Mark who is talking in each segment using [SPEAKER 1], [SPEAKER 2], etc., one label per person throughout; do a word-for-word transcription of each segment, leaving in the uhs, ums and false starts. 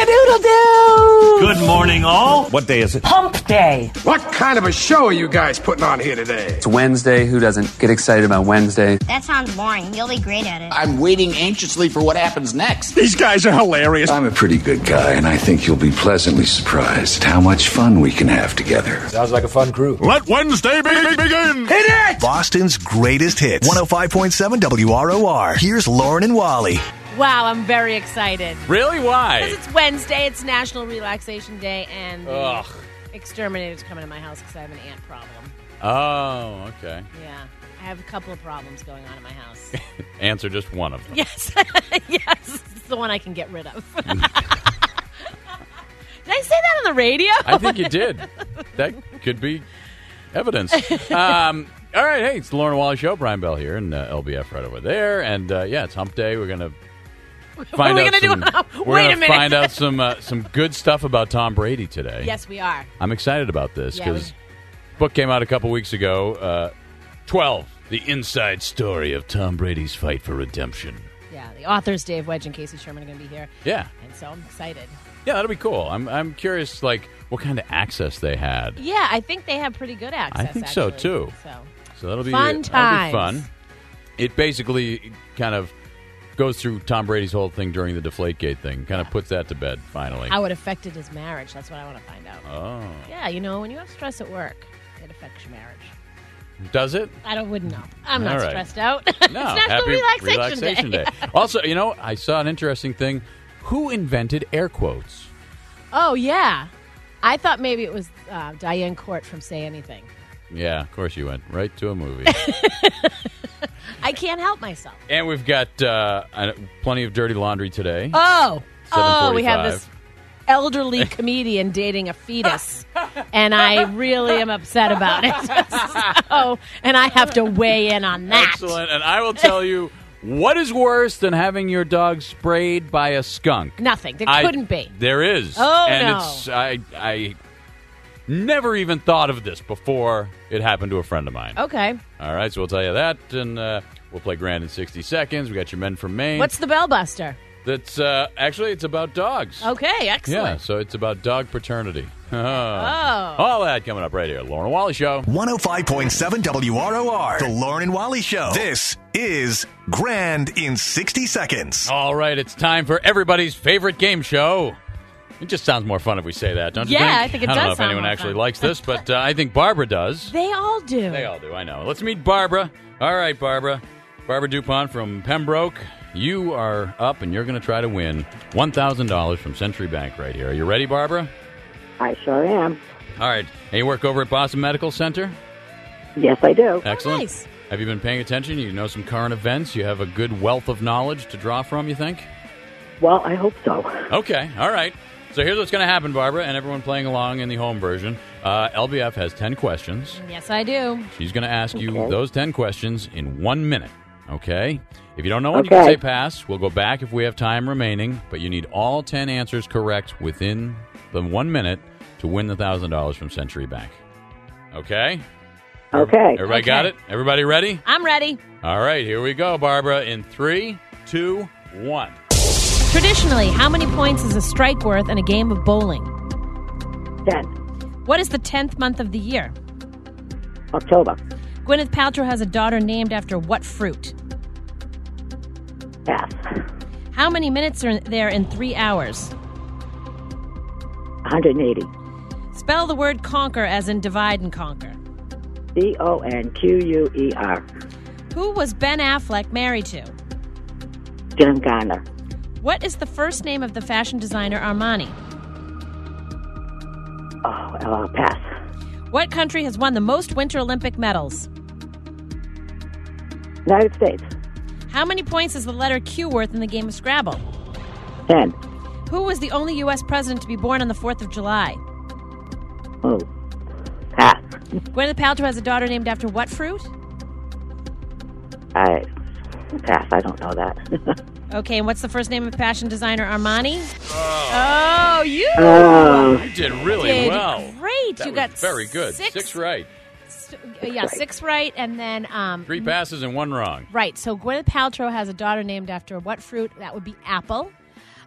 [SPEAKER 1] Cock-a-doodle-doo!
[SPEAKER 2] Good morning, all. What day is it?
[SPEAKER 1] Hump Day.
[SPEAKER 3] What kind of a show are you guys putting on here today?
[SPEAKER 4] It's Wednesday. Who doesn't get excited about Wednesday?
[SPEAKER 5] That sounds boring. You'll be great at it.
[SPEAKER 6] I'm waiting anxiously for what happens next.
[SPEAKER 3] These guys are hilarious.
[SPEAKER 7] I'm a pretty good guy, and I think you'll be pleasantly surprised how much fun we can have together.
[SPEAKER 8] Sounds like a fun crew.
[SPEAKER 3] Let Wednesday be- begin. Hit it!
[SPEAKER 9] Boston's greatest hits. one oh five point seven W R O R. Here's Lauren and Wally.
[SPEAKER 10] Wow, I'm very excited.
[SPEAKER 11] Really? Why?
[SPEAKER 10] Because it's Wednesday, it's National Relaxation Day, and the
[SPEAKER 11] Ugh.
[SPEAKER 10] exterminator's coming to my house because I have an ant problem.
[SPEAKER 11] Oh, okay.
[SPEAKER 10] Yeah, I have a couple of problems going on in my house.
[SPEAKER 11] Ants are just one of them.
[SPEAKER 10] Yes, yes, it's the one I can get rid of. Did I say that on the radio?
[SPEAKER 11] I think you did. That could be evidence. Um, all right, hey, it's the Lauren and Wally Show. Brian Bell here, and uh, L B F right over there. And uh, yeah, it's Hump Day. We're gonna
[SPEAKER 10] What
[SPEAKER 11] find
[SPEAKER 10] are we
[SPEAKER 11] out
[SPEAKER 10] going to do
[SPEAKER 11] some,
[SPEAKER 10] now?
[SPEAKER 11] We're
[SPEAKER 10] Wait
[SPEAKER 11] gonna
[SPEAKER 10] a minute.
[SPEAKER 11] find out some uh, some good stuff about Tom Brady today.
[SPEAKER 10] Yes, we are.
[SPEAKER 11] I'm excited about this
[SPEAKER 10] Yeah,
[SPEAKER 11] because
[SPEAKER 10] we-
[SPEAKER 11] book came out a couple weeks ago. Uh, Twelve: The Inside Story of Tom Brady's Fight for Redemption.
[SPEAKER 10] Yeah, the authors, Dave Wedge and Casey Sherman, are going to be here.
[SPEAKER 11] Yeah,
[SPEAKER 10] And so I'm excited.
[SPEAKER 11] yeah, that'll be cool. I'm I'm curious, like what kind of access they had.
[SPEAKER 10] Yeah, I think they have pretty good access,
[SPEAKER 11] I think so,
[SPEAKER 10] actually.
[SPEAKER 11] too.
[SPEAKER 10] So.
[SPEAKER 11] So that'll be
[SPEAKER 10] Fun
[SPEAKER 11] that'll
[SPEAKER 10] times.
[SPEAKER 11] be fun. It basically kind of goes through Tom Brady's whole thing during the Deflategate thing. Kind of puts that to bed finally.
[SPEAKER 10] How it affected his marriage. That's what I want to find out.
[SPEAKER 11] Oh,
[SPEAKER 10] Yeah, you know, when you have stress at work, it affects your marriage.
[SPEAKER 11] does it?
[SPEAKER 10] I don't wouldn't know. I'm not
[SPEAKER 11] All right.
[SPEAKER 10] stressed out.
[SPEAKER 11] No,
[SPEAKER 10] it's National
[SPEAKER 11] happy
[SPEAKER 10] Relaxation,
[SPEAKER 11] Relaxation
[SPEAKER 10] Day.
[SPEAKER 11] Day. Also, you know, I saw an interesting thing. Who invented air quotes?
[SPEAKER 10] Oh, yeah. I thought maybe it was uh, Diane Court from Say Anything.
[SPEAKER 11] Yeah, of course you went right to a movie.
[SPEAKER 10] I can't help myself.
[SPEAKER 11] And we've got uh, uh, plenty of dirty laundry today.
[SPEAKER 10] Oh, oh, we have
[SPEAKER 11] seven
[SPEAKER 10] this elderly comedian dating a fetus, and I really am upset about it. so, and I have to weigh in on that.
[SPEAKER 11] Excellent. And I will tell you, what is worse than having your dog sprayed by a skunk?
[SPEAKER 10] Nothing. There
[SPEAKER 11] I-
[SPEAKER 10] couldn't be.
[SPEAKER 11] There is.
[SPEAKER 10] Oh,
[SPEAKER 11] and
[SPEAKER 10] no.
[SPEAKER 11] it's I I never even thought of this before it happened to a friend of mine.
[SPEAKER 10] Okay.
[SPEAKER 11] All right, so we'll tell you that, and uh, we'll play Grand in sixty seconds. We got your men from Maine.
[SPEAKER 10] What's the bell buster?
[SPEAKER 11] That's uh, actually it's about dogs.
[SPEAKER 10] Okay, excellent.
[SPEAKER 11] Yeah, so it's about dog paternity.
[SPEAKER 10] Oh.
[SPEAKER 11] All that coming up right here. Lauren and Wally Show.
[SPEAKER 9] one oh five point seven W R O R. The Lauren and Wally Show. This is Grand in sixty seconds.
[SPEAKER 11] All right, it's time for everybody's favorite game show. It just sounds more fun if we say that, don't you
[SPEAKER 10] Yeah,
[SPEAKER 11] think?
[SPEAKER 10] I think it
[SPEAKER 11] I don't
[SPEAKER 10] does
[SPEAKER 11] know if
[SPEAKER 10] sound
[SPEAKER 11] anyone
[SPEAKER 10] more
[SPEAKER 11] actually
[SPEAKER 10] fun.
[SPEAKER 11] likes this, but uh, I think Barbara does.
[SPEAKER 10] They all do.
[SPEAKER 11] They all do, I know. Let's meet Barbara. All right, Barbara. Barbara DuPont from Pembroke. You are up, and you're going to try to win one thousand dollars from Century Bank right here. Are you ready, Barbara?
[SPEAKER 12] I sure am.
[SPEAKER 11] All right. And you work over at Boston Medical Center?
[SPEAKER 12] Yes, I do.
[SPEAKER 11] Excellent.
[SPEAKER 10] Oh, nice.
[SPEAKER 11] Have you been paying attention? You know some current events? You have a good wealth of knowledge to draw from, you think?
[SPEAKER 12] Well, I hope so.
[SPEAKER 11] Okay. All right. So here's what's going to happen, Barbara, and everyone playing along in the home version. Uh, L B F has ten questions.
[SPEAKER 10] Yes, I do.
[SPEAKER 11] She's going to ask you
[SPEAKER 12] Okay.
[SPEAKER 11] those ten questions in one minute, okay? If you don't know when you
[SPEAKER 12] Okay.
[SPEAKER 11] can say pass. We'll go back if we have time remaining, but you need all ten answers correct within the one minute to win the one thousand dollars from Century Bank. Okay?
[SPEAKER 12] Okay.
[SPEAKER 11] Everybody got it?
[SPEAKER 10] Okay.
[SPEAKER 11] Everybody ready?
[SPEAKER 10] I'm ready.
[SPEAKER 11] All right, here we go, Barbara, in three, two, one.
[SPEAKER 10] Traditionally, how many points is a strike worth in a game of bowling?
[SPEAKER 12] Ten.
[SPEAKER 10] What is the tenth month of the year?
[SPEAKER 12] October.
[SPEAKER 10] Gwyneth Paltrow has a daughter named after what fruit?
[SPEAKER 12] Pass.
[SPEAKER 10] How many minutes are there in three hours?
[SPEAKER 12] one hundred eighty.
[SPEAKER 10] Spell the word conquer as in divide and conquer.
[SPEAKER 12] C O N Q U E R.
[SPEAKER 10] Who was Ben Affleck married to?
[SPEAKER 12] Jim Garner.
[SPEAKER 10] What is the first name of the fashion designer Armani?
[SPEAKER 12] Oh, uh, pass.
[SPEAKER 10] What country has won the most Winter Olympic medals?
[SPEAKER 12] United States.
[SPEAKER 10] How many points is the letter Q worth in the game of Scrabble?
[SPEAKER 12] Ten.
[SPEAKER 10] Who was the only U S president to be born on the fourth of July?
[SPEAKER 12] Oh, pass.
[SPEAKER 10] Gwyneth Paltrow has a daughter named after what fruit?
[SPEAKER 12] I pass. I don't know that.
[SPEAKER 10] Okay, and what's the first name of fashion designer Armani? Oh, you
[SPEAKER 12] Oh.
[SPEAKER 11] You did really
[SPEAKER 10] did
[SPEAKER 11] well.
[SPEAKER 10] great.
[SPEAKER 11] That
[SPEAKER 10] you
[SPEAKER 11] was
[SPEAKER 10] got
[SPEAKER 11] very good.
[SPEAKER 10] Six,
[SPEAKER 11] Six right.
[SPEAKER 10] s- yeah, six right, and then um,
[SPEAKER 11] Three passes and one wrong.
[SPEAKER 10] right. So Gwyneth Paltrow has a daughter named after what fruit? That would be apple.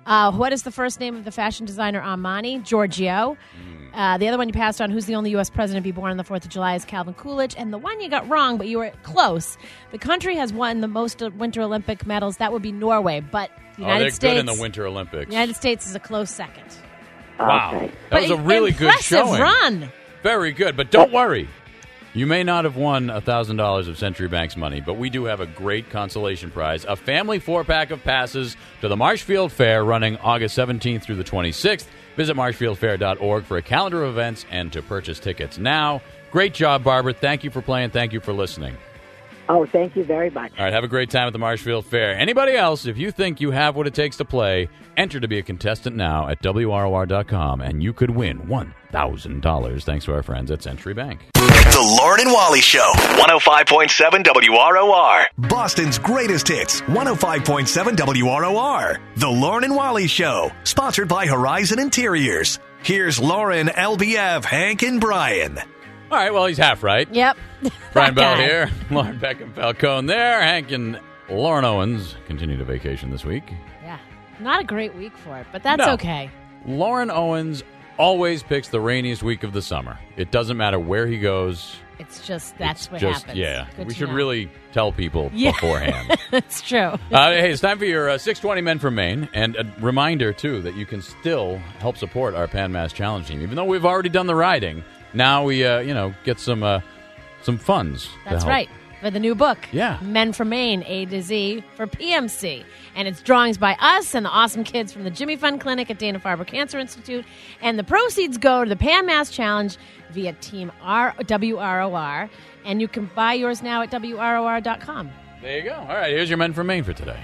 [SPEAKER 10] Uh, what is the first name of the fashion designer Armani? Giorgio. Uh, the other one you passed on, who's the only U S president to be born on the fourth of July, is Calvin Coolidge. And the one you got wrong, but you were close. The country has won the most Winter Olympic medals. That would be Norway. But the United
[SPEAKER 11] oh, they're
[SPEAKER 10] States,
[SPEAKER 11] good in the Winter Olympics.
[SPEAKER 10] The United States is a close second.
[SPEAKER 11] Wow.
[SPEAKER 12] Okay.
[SPEAKER 11] That
[SPEAKER 10] But
[SPEAKER 11] was a really good
[SPEAKER 10] impressive
[SPEAKER 11] showing.
[SPEAKER 10] run.
[SPEAKER 11] Very good, but don't worry. You may not have won one thousand dollars of Century Bank's money, but we do have a great consolation prize, a family four-pack of passes to the Marshfield Fair running August seventeenth through the twenty-sixth. Visit marshfield fair dot org for a calendar of events and to purchase tickets now. Great job, Barbara. Thank you for playing. Thank you for listening.
[SPEAKER 12] Oh, thank you very much.
[SPEAKER 11] All right, have a great time at the Marshfield Fair. Anybody else, if you think you have what it takes to play, enter to be a contestant now at W R O R dot com, and you could win one thousand dollars thanks to our friends at Century Bank.
[SPEAKER 9] The Lauren and Wally Show.
[SPEAKER 1] one oh five point seven W R O R.
[SPEAKER 9] Boston's greatest hits. one oh five point seven W R O R. The Lauren and Wally Show. Sponsored by Horizon Interiors. Here's Lauren, L B F, Hank, and Brian.
[SPEAKER 11] All right, well, he's half right.
[SPEAKER 10] Yep.
[SPEAKER 11] Brian
[SPEAKER 10] That
[SPEAKER 11] Bell
[SPEAKER 10] guy.
[SPEAKER 11] here. Lauren Beckham Falcone there. Hank and Lauren Owens continue to vacation this week.
[SPEAKER 10] Yeah. Not a great week for it, but that's
[SPEAKER 11] No.
[SPEAKER 10] okay.
[SPEAKER 11] Lauren Owens always picks the rainiest week of the summer. It doesn't matter where he goes.
[SPEAKER 10] It's just that's
[SPEAKER 11] It's
[SPEAKER 10] what
[SPEAKER 11] just,
[SPEAKER 10] happens.
[SPEAKER 11] Yeah,
[SPEAKER 10] Good
[SPEAKER 11] we
[SPEAKER 10] to
[SPEAKER 11] should
[SPEAKER 10] know.
[SPEAKER 11] really tell people
[SPEAKER 10] Yeah.
[SPEAKER 11] beforehand.
[SPEAKER 10] It's true.
[SPEAKER 11] Uh, hey, it's time for your uh, six twenty Men from Maine. And a reminder, too, that you can still help support our Pan Mass Challenge team. Even though we've already done the riding, now we, uh, you know, get some uh, some funds. to
[SPEAKER 10] That's
[SPEAKER 11] help.
[SPEAKER 10] right. For the new book.
[SPEAKER 11] Yeah.
[SPEAKER 10] Men from Maine, A to Z for P M C. And it's drawings by us and the awesome kids from the Jimmy Fund Clinic at Dana-Farber Cancer Institute. And the proceeds go to the Pan Mass Challenge via Team R- W R O R. And you can buy yours now at W R O R dot com.
[SPEAKER 11] There you go. All right, here's your Men from Maine for today.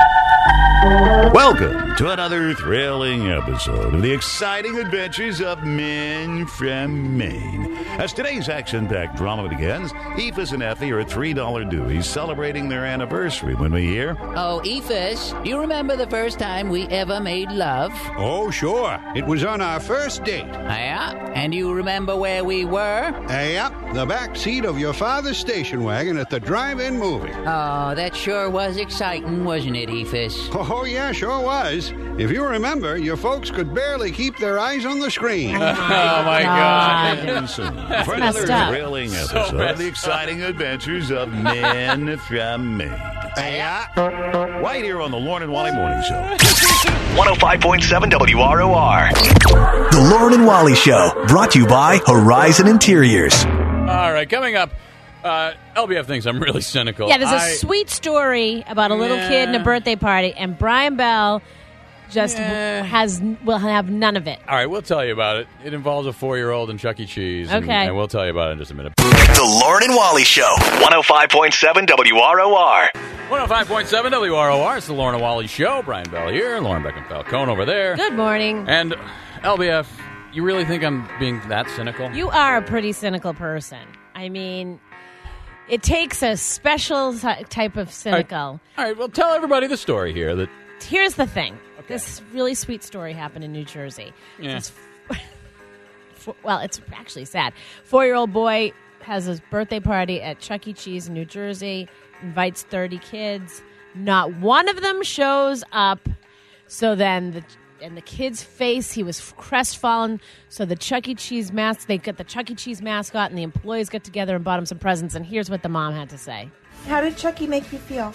[SPEAKER 2] Welcome to another thrilling episode of the exciting adventures of Men from Maine. As today's action-packed drama begins, Ephus and Effie are three dollar Deweys celebrating their anniversary when we hear...
[SPEAKER 6] Oh, Ephus, do you remember the first time we ever made love?
[SPEAKER 3] Oh, sure. It was on our first date.
[SPEAKER 6] Yeah? And you remember where we were?
[SPEAKER 3] Uh, yep, the back seat of your father's station wagon at the drive-in movie.
[SPEAKER 6] Oh, that sure was exciting, wasn't it, Ephus?
[SPEAKER 3] Oh, yeah, sure was. If you remember, your folks could barely keep their eyes on the screen.
[SPEAKER 11] Oh, my God.
[SPEAKER 2] And soon for
[SPEAKER 10] messed
[SPEAKER 2] another
[SPEAKER 10] up.
[SPEAKER 2] thrilling
[SPEAKER 11] So
[SPEAKER 2] episode
[SPEAKER 11] messed
[SPEAKER 2] of the exciting adventures of Men from Maine.
[SPEAKER 3] Yeah.
[SPEAKER 2] Right here on the Lauren and Wally Morning Show.
[SPEAKER 1] one oh five point seven W R O R.
[SPEAKER 9] The Lauren and Wally Show. Brought to you by Horizon Interiors.
[SPEAKER 11] All right, coming up, uh, L B F thinks I'm really cynical.
[SPEAKER 10] Yeah, there's a
[SPEAKER 11] I-
[SPEAKER 10] sweet story about a little kid and a
[SPEAKER 11] Yeah.
[SPEAKER 10] birthday party. And Brian Bell just w-
[SPEAKER 11] Yeah.
[SPEAKER 10] has will have none of it.
[SPEAKER 11] All right, we'll tell you about it. It involves a four-year-old and Chuck E. Cheese. and-
[SPEAKER 10] Okay.
[SPEAKER 11] And, we'll tell you about it in just a minute.
[SPEAKER 9] The Lauren and Wally Show.
[SPEAKER 1] one oh five point seven W R O R.
[SPEAKER 11] one oh five point seven W R O R. It's the Lauren and Wally Show. Brian Bell here. Lauren Beckham Falcone over there.
[SPEAKER 10] Good morning.
[SPEAKER 11] And L B F, you really think I'm being that cynical?
[SPEAKER 10] You are a pretty cynical person. I mean, it takes a special ty- type of cynical.
[SPEAKER 11] All right, well, tell everybody the story here. That
[SPEAKER 10] Here's the thing. This really sweet story happened in New Jersey.
[SPEAKER 11] Yeah.
[SPEAKER 10] This f- well, it's actually sad. Four-year-old boy has his birthday party at Chuck E. Cheese in New Jersey, invites thirty kids. Not one of them shows up. So then the and the kid's face, he was crestfallen. So the Chuck E. Cheese mask, they got the Chuck E. Cheese mascot and the employees got together and bought him some presents. And here's what the mom had to say.
[SPEAKER 8] How did Chucky make you feel?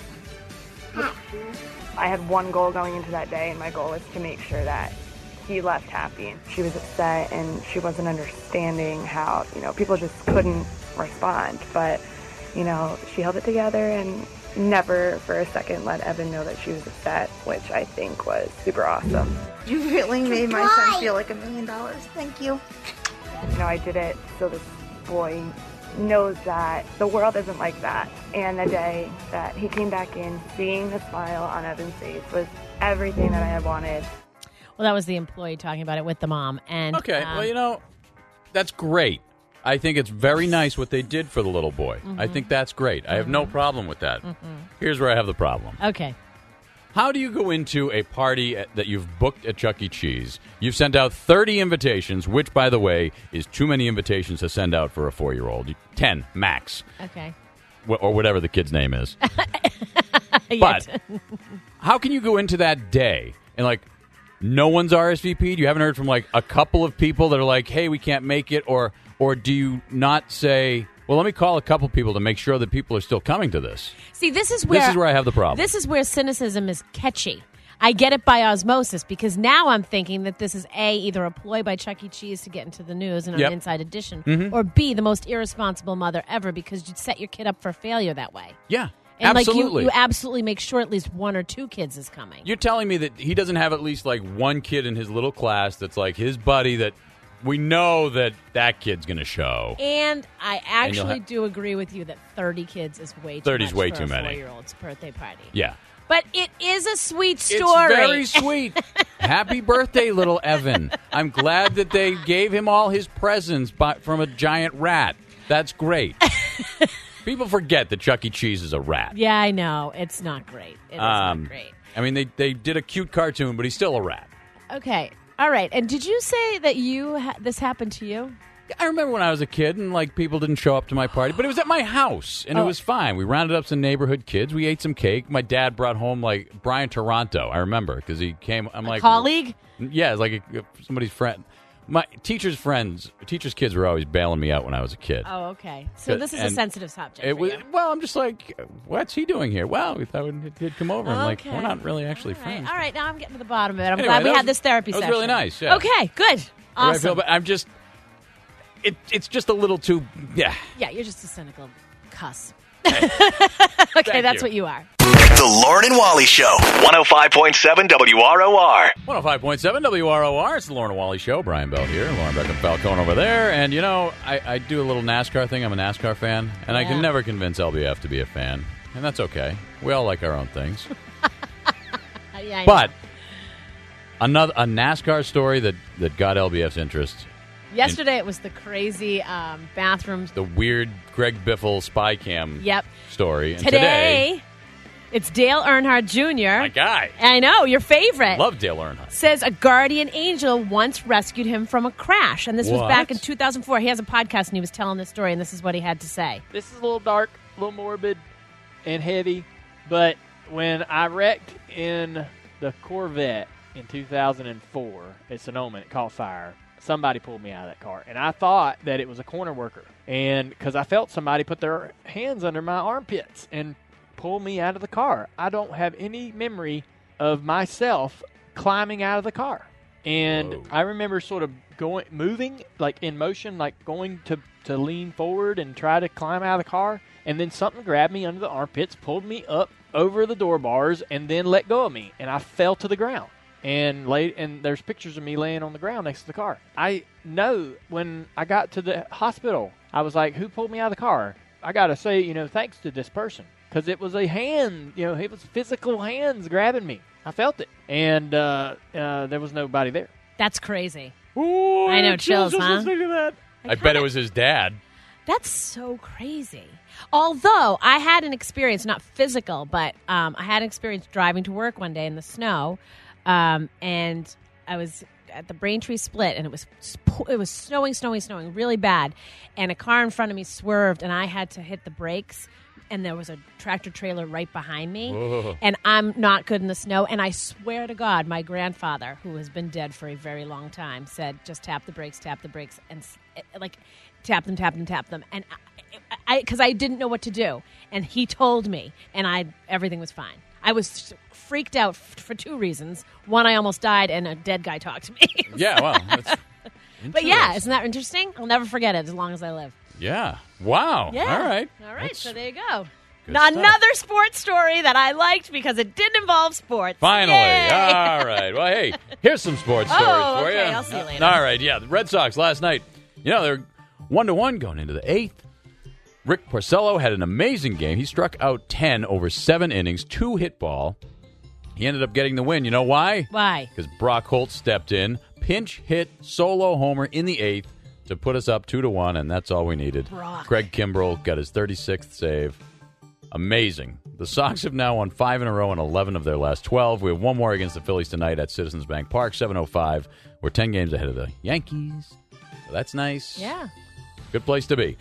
[SPEAKER 13] I had one goal going into that day, and my goal was to make sure that he left happy. She was upset, and she wasn't understanding how, you know, people just couldn't respond. But, you know, she held it together and never for a second let Evan know that she was upset, which I think was super awesome.
[SPEAKER 8] You really made my son feel like a million dollars. Thank you.
[SPEAKER 13] You know, I did it so this boy knows that the world isn't like that. And the day that he came back in, seeing the smile on Evan's face was everything that I had wanted.
[SPEAKER 10] Well, that was the employee talking about it with the mom. And
[SPEAKER 11] okay,
[SPEAKER 10] um,
[SPEAKER 11] well, you know, that's great. I think it's very nice what they did for the little boy.
[SPEAKER 10] Mm-hmm.
[SPEAKER 11] I think that's great. I have no problem with that. Here's where I have the problem.
[SPEAKER 10] Okay.
[SPEAKER 11] How do you go into a party at, that you've booked at Chuck E. Cheese? You've sent out thirty invitations, which, by the way, is too many invitations to send out for a four-year-old. ten, max.
[SPEAKER 10] Okay.
[SPEAKER 11] Wh- or whatever the kid's name is.
[SPEAKER 10] Yet.
[SPEAKER 11] But how can you go into that day and, like, no one's R S V P'd? You haven't heard from like a couple of people that are like, hey, we can't make it? Or or do you not say, well, let me call a couple people to make sure that people are still coming to this?
[SPEAKER 10] See, this is where
[SPEAKER 11] This is where I have the problem.
[SPEAKER 10] This is where cynicism is catchy. I get it by osmosis because now I'm thinking that this is A, either a ploy by Chuck E. Cheese to get into the news and on
[SPEAKER 11] Yep.
[SPEAKER 10] Inside Edition,
[SPEAKER 11] Mhm.
[SPEAKER 10] or B, the most irresponsible mother ever because you'd set your kid up for failure that way.
[SPEAKER 11] Yeah,
[SPEAKER 10] And
[SPEAKER 11] absolutely.
[SPEAKER 10] like you, you absolutely make sure at least one or two kids is coming.
[SPEAKER 11] You're telling me that he doesn't have at least like one kid in his little class that's like his buddy that we know that that kid's going to show.
[SPEAKER 10] And I
[SPEAKER 11] And you'll
[SPEAKER 10] actually
[SPEAKER 11] ha-
[SPEAKER 10] do agree with you that thirty kids is way too
[SPEAKER 11] thirty's
[SPEAKER 10] much
[SPEAKER 11] way
[SPEAKER 10] for
[SPEAKER 11] too
[SPEAKER 10] a
[SPEAKER 11] many.
[SPEAKER 10] four-year-old's birthday party.
[SPEAKER 11] Yeah.
[SPEAKER 10] But it is a sweet story.
[SPEAKER 11] It's very sweet. Happy birthday, little Evan. I'm glad that they gave him all his presents by, from a giant rat. That's great. People forget that Chuck E. Cheese is a rat.
[SPEAKER 10] Yeah, I know. It's not great. It is
[SPEAKER 11] Um,
[SPEAKER 10] not great.
[SPEAKER 11] I mean, they, they did a cute cartoon, but he's still a rat.
[SPEAKER 10] Okay. All right. And did you say that you ha- this happened to you?
[SPEAKER 11] I remember when I was a kid and, like, people didn't show up to my party, but it was at my house, and
[SPEAKER 10] Oh.
[SPEAKER 11] it was fine. We rounded up some neighborhood kids. We ate some cake. My dad brought home, like, Brian Toronto. I remember, because he came. I'm like,
[SPEAKER 10] colleague?
[SPEAKER 11] Yeah, it's like a, somebody's friend. My teacher's friends, teachers' kids were always bailing me out when I was a kid.
[SPEAKER 10] Oh, okay. So
[SPEAKER 11] Good.
[SPEAKER 10] this is a
[SPEAKER 11] And
[SPEAKER 10] sensitive subject.
[SPEAKER 11] It
[SPEAKER 10] for
[SPEAKER 11] was
[SPEAKER 10] you.
[SPEAKER 11] well. I'm just like, what's he doing here? Well, we thought he'd- he'd come over. I'm like,
[SPEAKER 10] Okay.
[SPEAKER 11] we're not really actually
[SPEAKER 10] All right.
[SPEAKER 11] friends.
[SPEAKER 10] All right. Now I'm getting to the bottom of it. I'm
[SPEAKER 11] Anyway,
[SPEAKER 10] glad we
[SPEAKER 11] that
[SPEAKER 10] had
[SPEAKER 11] was-
[SPEAKER 10] this therapy
[SPEAKER 11] that was
[SPEAKER 10] session.
[SPEAKER 11] really nice, yeah.
[SPEAKER 10] Okay. Good.
[SPEAKER 11] That's how I feel,
[SPEAKER 10] Awesome.
[SPEAKER 11] but I'm just, it, it's just a little too, yeah.
[SPEAKER 10] Yeah, you're just a cynical cuss. okay, that's
[SPEAKER 11] you.
[SPEAKER 10] what you are.
[SPEAKER 1] The Lauren and Wally Show. one oh five point seven W R O R.
[SPEAKER 11] one oh five point seven W R O R. It's the Lauren and Wally Show. Brian Bell here. Lauren Beckham Falcone over there. And, you know, I, I do a little NASCAR thing. I'm a NASCAR fan. And I
[SPEAKER 10] Yeah.
[SPEAKER 11] can never convince L B F to be a fan. And that's okay. We all like our own things.
[SPEAKER 10] Yeah, I
[SPEAKER 11] But another a NASCAR story that, that got L B F's interest.
[SPEAKER 10] know. Yesterday it was the crazy um, bathrooms.
[SPEAKER 11] The weird Greg Biffle spy cam
[SPEAKER 10] Yep.
[SPEAKER 11] story. And
[SPEAKER 10] Today, it's Dale Earnhardt Junior
[SPEAKER 11] my guy.
[SPEAKER 10] I know, your favorite.
[SPEAKER 11] Love Dale Earnhardt.
[SPEAKER 10] Says a guardian angel once rescued him from a crash. And this was
[SPEAKER 11] What?
[SPEAKER 10] back in two thousand four. He has a podcast and he was telling this story, and this is what he had to say.
[SPEAKER 14] This is a little dark, a little morbid, and heavy. But when I wrecked in the Corvette in two thousand four at Sonoma, it caught fire. Somebody pulled me out of that car, and I thought that it was a corner worker, and because I felt somebody put their hands under my armpits and pull me out of the car. I don't have any memory of myself climbing out of the car, and
[SPEAKER 11] Whoa.
[SPEAKER 14] I remember sort of going, moving, like in motion, like going to to lean forward and try to climb out of the car, and then something grabbed me under the armpits, pulled me up over the door bars, and then let go of me, and I fell to the ground. And laid, and there's pictures of me laying on the ground next to the car. I know when I got to the hospital, I was like, who pulled me out of the car? I got to say, you know, thanks to this person. Because it was a hand, you know, it was physical hands grabbing me. I felt it. And uh, uh, there was nobody there.
[SPEAKER 10] That's crazy.
[SPEAKER 11] Ooh,
[SPEAKER 10] I know, chills,
[SPEAKER 11] just
[SPEAKER 10] huh?
[SPEAKER 11] listening to that. I,
[SPEAKER 10] I
[SPEAKER 11] bet
[SPEAKER 10] kinda-
[SPEAKER 11] it was his dad.
[SPEAKER 10] That's so crazy. Although I had an experience, not physical, but um, I had an experience driving to work one day in the snow, um, and I was at the Braintree Split, and it was it was snowing, snowing, snowing really bad, and a car in front of me swerved, and I had to hit the brakes, and there was a tractor trailer right behind me,
[SPEAKER 11] Whoa.
[SPEAKER 10] and I'm not good in the snow, and I swear to God, my grandfather, who has been dead for a very long time, said, just tap the brakes, tap the brakes, and s- like tap them, tap them, tap them, and I, because I, I didn't know what to do, and he told me, and I everything was fine. I was freaked out f- for two reasons. One, I almost died, and a dead guy talked to me.
[SPEAKER 11] Yeah, well, that's
[SPEAKER 10] But yeah, isn't that interesting? I'll never forget it as long as I live.
[SPEAKER 11] yeah. Wow.
[SPEAKER 10] Yeah.
[SPEAKER 11] All right.
[SPEAKER 10] All right,
[SPEAKER 11] That's-
[SPEAKER 10] so there you go.
[SPEAKER 11] Good
[SPEAKER 10] Now,
[SPEAKER 11] stuff.
[SPEAKER 10] another sports story that I liked because it didn't involve sports.
[SPEAKER 11] Finally.
[SPEAKER 10] Yay!
[SPEAKER 11] All right. Well, hey, here's some sports stories
[SPEAKER 10] Oh,
[SPEAKER 11] for
[SPEAKER 10] okay.
[SPEAKER 11] you.
[SPEAKER 10] I'll see you later.
[SPEAKER 11] All right. Yeah, the Red Sox last night, you know, they're one to one going into the eighth. Rick Porcello had an amazing game. He struck out ten over seven innings, two hit ball. He ended up getting the win. You know why?
[SPEAKER 10] Why?
[SPEAKER 11] Because Brock Holt stepped in, pinch hit, solo homer in the eighth to put us up two to one, and that's all we needed.
[SPEAKER 10] Brock.
[SPEAKER 11] Craig Kimbrell got his thirty-sixth save. Amazing. The Sox have now won five in a row and eleven of their last twelve. We have one more against the Phillies tonight at Citizens Bank Park, seven oh five. We're ten games ahead of the Yankees. So that's nice.
[SPEAKER 10] Yeah.
[SPEAKER 11] Good place to be.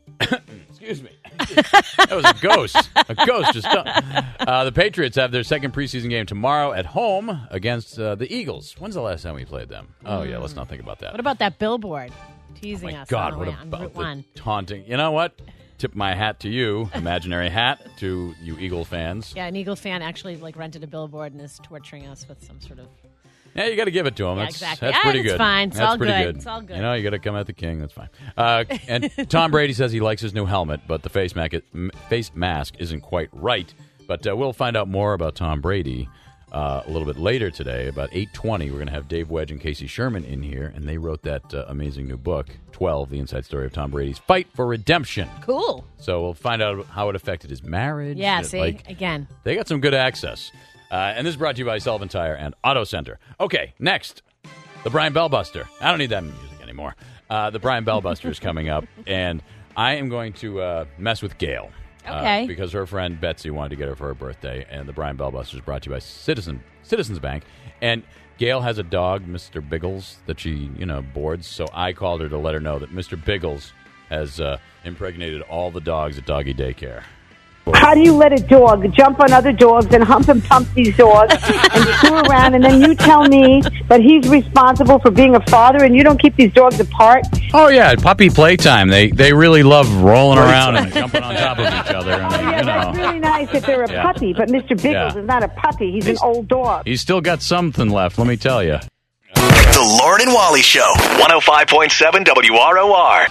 [SPEAKER 11] Excuse me. That was a ghost. A ghost just uh, the Patriots have their second preseason game tomorrow at home against uh, the Eagles. When's the last time we played them? Oh, yeah, let's not think about that.
[SPEAKER 10] What about that billboard teasing
[SPEAKER 11] oh my
[SPEAKER 10] us?
[SPEAKER 11] God,
[SPEAKER 10] on
[SPEAKER 11] what
[SPEAKER 10] the way, on
[SPEAKER 11] about
[SPEAKER 10] Route
[SPEAKER 11] the
[SPEAKER 10] one?
[SPEAKER 11] taunting? You know what? Tip my hat to you, imaginary hat, to you Eagle fans.
[SPEAKER 10] Yeah, an Eagle fan actually like rented a billboard and is torturing us with some sort of...
[SPEAKER 11] Yeah, you got to give it to him.
[SPEAKER 10] Yeah,
[SPEAKER 11] that's
[SPEAKER 10] exactly.
[SPEAKER 11] that's
[SPEAKER 10] Yeah,
[SPEAKER 11] pretty
[SPEAKER 10] it's
[SPEAKER 11] good.
[SPEAKER 10] fine. It's
[SPEAKER 11] that's
[SPEAKER 10] all
[SPEAKER 11] pretty
[SPEAKER 10] good.
[SPEAKER 11] good.
[SPEAKER 10] It's all good.
[SPEAKER 11] You know, you got to come at the king. That's fine. Uh, and Tom Brady says he likes his new helmet, but the face, mac- face mask isn't quite right. But uh, we'll find out more about Tom Brady uh, a little bit later today. About eight twenty, we're going to have Dave Wedge and Casey Sherman in here, and they wrote that uh, amazing new book, twelve, The Inside Story of Tom Brady's Fight for Redemption.
[SPEAKER 10] Cool.
[SPEAKER 11] So we'll find out how it affected his marriage.
[SPEAKER 10] Yeah,
[SPEAKER 11] and,
[SPEAKER 10] see,
[SPEAKER 11] like,
[SPEAKER 10] again.
[SPEAKER 11] they got some good access. Uh, and this is brought to you by Sullivan Tire and Auto Center. Okay, next, the Brian Bellbuster. I don't need that music anymore. Uh, the Brian Bellbuster is coming up, and I am going to uh, mess with Gail.
[SPEAKER 10] Okay.
[SPEAKER 11] Uh, because her friend Betsy wanted to get her for her birthday, and the Brian Bellbuster is brought to you by Citizen Citizens Bank. And Gail has a dog, Mister Biggles, that she, you know, boards. So I called her to let her know that Mister Biggles has uh, impregnated all the dogs at doggy daycare.
[SPEAKER 12] How do you let a dog jump on other dogs and hump and pump these dogs and screw around, and then you tell me that he's responsible for being a father and you don't keep these dogs apart?
[SPEAKER 11] Oh, yeah, puppy playtime. They they really love rolling around and jumping on top of each other. I mean,
[SPEAKER 12] Yeah,
[SPEAKER 11] you know.
[SPEAKER 12] that's really nice if they're a
[SPEAKER 11] Yeah.
[SPEAKER 12] puppy, but Mister Biggles
[SPEAKER 11] Yeah.
[SPEAKER 12] is not a puppy. He's an old dog.
[SPEAKER 11] He's still got something left, let me tell you.
[SPEAKER 1] The Lauren and Wally Show, one oh five point seven W R O R.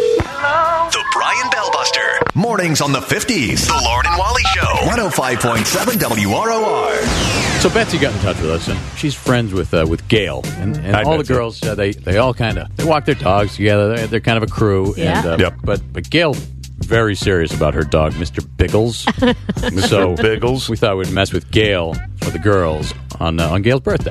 [SPEAKER 1] The Brian Bellbuster.
[SPEAKER 9] Mornings on the fifties.
[SPEAKER 1] The Lauren and Wally Show.
[SPEAKER 9] one oh five point seven W R O R.
[SPEAKER 11] So Betsy got in touch with us, and she's friends with uh, with Gail, and, and
[SPEAKER 2] Hi,
[SPEAKER 11] all
[SPEAKER 2] Betsy.
[SPEAKER 11] the girls. Uh, they they all kind of they walk their dogs together. They're, they're kind of a crew.
[SPEAKER 10] Yeah.
[SPEAKER 11] And, uh,
[SPEAKER 2] Yep.
[SPEAKER 11] But but Gail very serious about her dog, Mister Biggles. so
[SPEAKER 2] Biggles.
[SPEAKER 11] we thought we'd mess with Gail for the girls on uh, on Gail's birthday.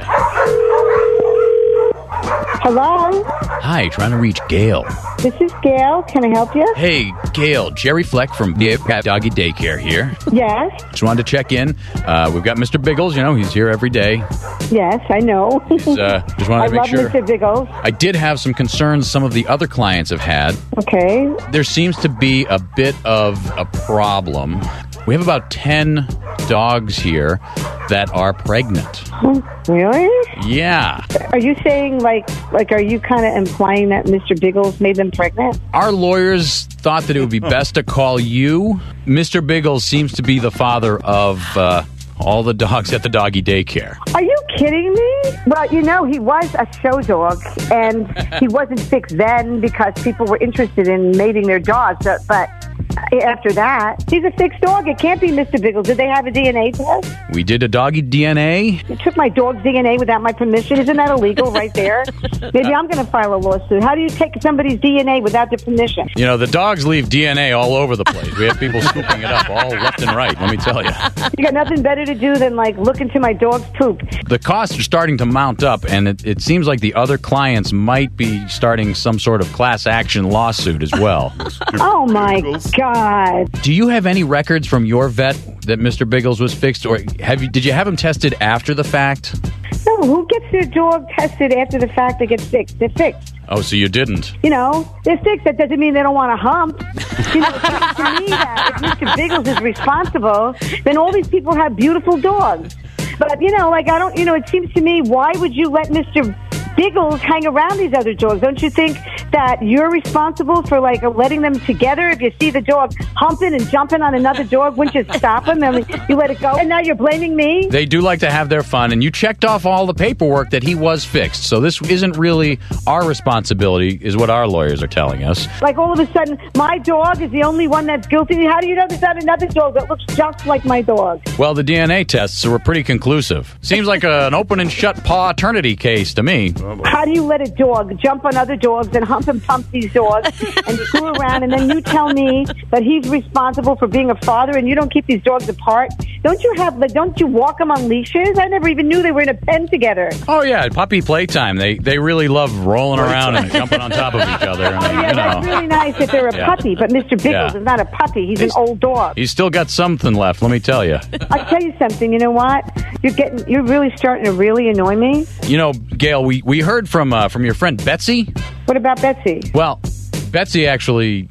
[SPEAKER 12] Hello?
[SPEAKER 11] Hi, trying to reach Gail.
[SPEAKER 12] This is Gail. Can I help you?
[SPEAKER 11] Hey, Gail, Jerry Fleck from Doggy Daycare here.
[SPEAKER 12] Yes.
[SPEAKER 11] Just wanted to check in. Uh, we've got Mister Biggles. You know, he's here every day.
[SPEAKER 12] Yes, I know.
[SPEAKER 11] He's, uh, just wanted
[SPEAKER 12] I
[SPEAKER 11] to make
[SPEAKER 12] love
[SPEAKER 11] sure.
[SPEAKER 12] Mister Biggles.
[SPEAKER 11] I did have some concerns some of the other clients have had.
[SPEAKER 12] Okay.
[SPEAKER 11] There seems to be a bit of a problem. We have about ten dogs here that are pregnant.
[SPEAKER 12] Really?
[SPEAKER 11] Yeah.
[SPEAKER 12] Are you saying, like, like, are you kind of implying that Mister Biggles made them pregnant?
[SPEAKER 11] Our lawyers thought that it would be best to call you. Mister Biggles seems to be the father of uh, all the dogs at the doggy daycare.
[SPEAKER 12] Are you kidding me? Well, you know, he was a show dog, and he wasn't fixed then because people were interested in mating their dogs. But, but after that, he's a fixed dog. It can't be Mister Biggles. Did they have a D N A test?
[SPEAKER 11] We did a doggy D N A.
[SPEAKER 12] You took my dog's D N A without my permission. Isn't that illegal right there? Maybe I'm going to file a lawsuit. How do you take somebody's D N A without their permission?
[SPEAKER 11] You know, the dogs leave D N A all over the place. We have people scooping it up all left and right, let me tell you.
[SPEAKER 12] You got nothing better to do than, like, look into my dog's poop.
[SPEAKER 11] The costs are starting to mount up, and it, it seems like the other clients might be starting some sort of class action lawsuit as well.
[SPEAKER 12] Oh, my God.
[SPEAKER 11] Do you have any records from your vet that Mister Biggles was fixed, or have you? Did you have him tested after the fact?
[SPEAKER 12] No, who gets their dog tested after the fact that gets fixed? They're fixed.
[SPEAKER 11] Oh, so you didn't?
[SPEAKER 12] You know, they're fixed. That doesn't mean they don't want to hump. You know, it seems to me that if Mister Biggles is responsible, then all these people have beautiful dogs. But, you know, like, I don't, you know, it seems to me, why would you let Mister Biggles hang around these other dogs? Don't you think that you're responsible for, like, letting them together? If you see the dog humping and jumping on another dog, wouldn't you stop him and you let it go? And now you're blaming me?
[SPEAKER 11] They do like to have their fun, and you checked off all the paperwork that he was fixed. So this isn't really our responsibility, is what our lawyers are telling us.
[SPEAKER 12] Like, all of a sudden, my dog is the only one that's guilty. How do you know there's not another dog that looks just like my dog?
[SPEAKER 11] Well, the D N A tests were pretty conclusive. Seems like a, an open and shut paw eternity case to me.
[SPEAKER 12] How do you let a dog jump on other dogs and hump and pump these dogs and screw around, and then you tell me that he's responsible for being a father and you don't keep these dogs apart? Don't you have, like, don't you walk them on leashes? I never even knew they were in a pen together.
[SPEAKER 11] Oh, yeah, puppy playtime. They they really love rolling around and jumping on top of each other. I mean,
[SPEAKER 12] Yeah,
[SPEAKER 11] you
[SPEAKER 12] that's
[SPEAKER 11] know.
[SPEAKER 12] really nice if they're a
[SPEAKER 11] Yeah.
[SPEAKER 12] puppy, but Mister Biggles
[SPEAKER 11] Yeah.
[SPEAKER 12] is not a puppy. He's, an old dog.
[SPEAKER 11] He's still got something left, let me tell you.
[SPEAKER 12] I'll tell you something. You know what? You're getting, you're really starting to really annoy me.
[SPEAKER 11] You know, Gail, we, we heard from uh, from your friend Betsy.
[SPEAKER 12] What about Betsy?
[SPEAKER 11] Well, Betsy actually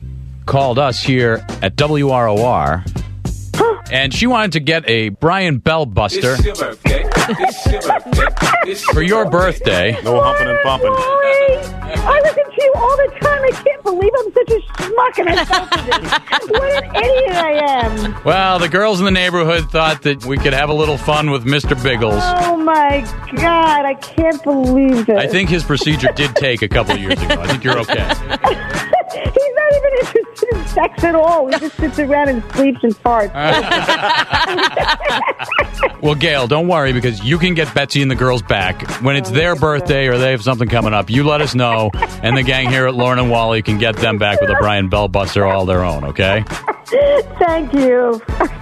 [SPEAKER 11] called us here at W R O R, and she wanted to get a Brian Bell Buster
[SPEAKER 15] It's your birthday. It's your birthday. It's
[SPEAKER 11] for your birthday.
[SPEAKER 2] No humping and bumping.
[SPEAKER 12] I listen to you all the time. I can't believe I'm such a schmuck and I fell for this. What an idiot I am.
[SPEAKER 11] Well, the girls in the neighborhood thought that we could have a little fun with Mister Biggles.
[SPEAKER 12] Oh, my God. I can't believe it.
[SPEAKER 11] I think his procedure did take a couple years ago. I think you're okay.
[SPEAKER 12] He's not even interested in sex at all. He just sits around and sleeps and farts.
[SPEAKER 11] Well, Gail, don't worry, because you can get Betsy and the girls back. When it's their birthday or they have something coming up, you let us know, and the gang here at Lauren and Wally can get them back with a Brian Bell Buster all their own, okay?
[SPEAKER 12] Thank you.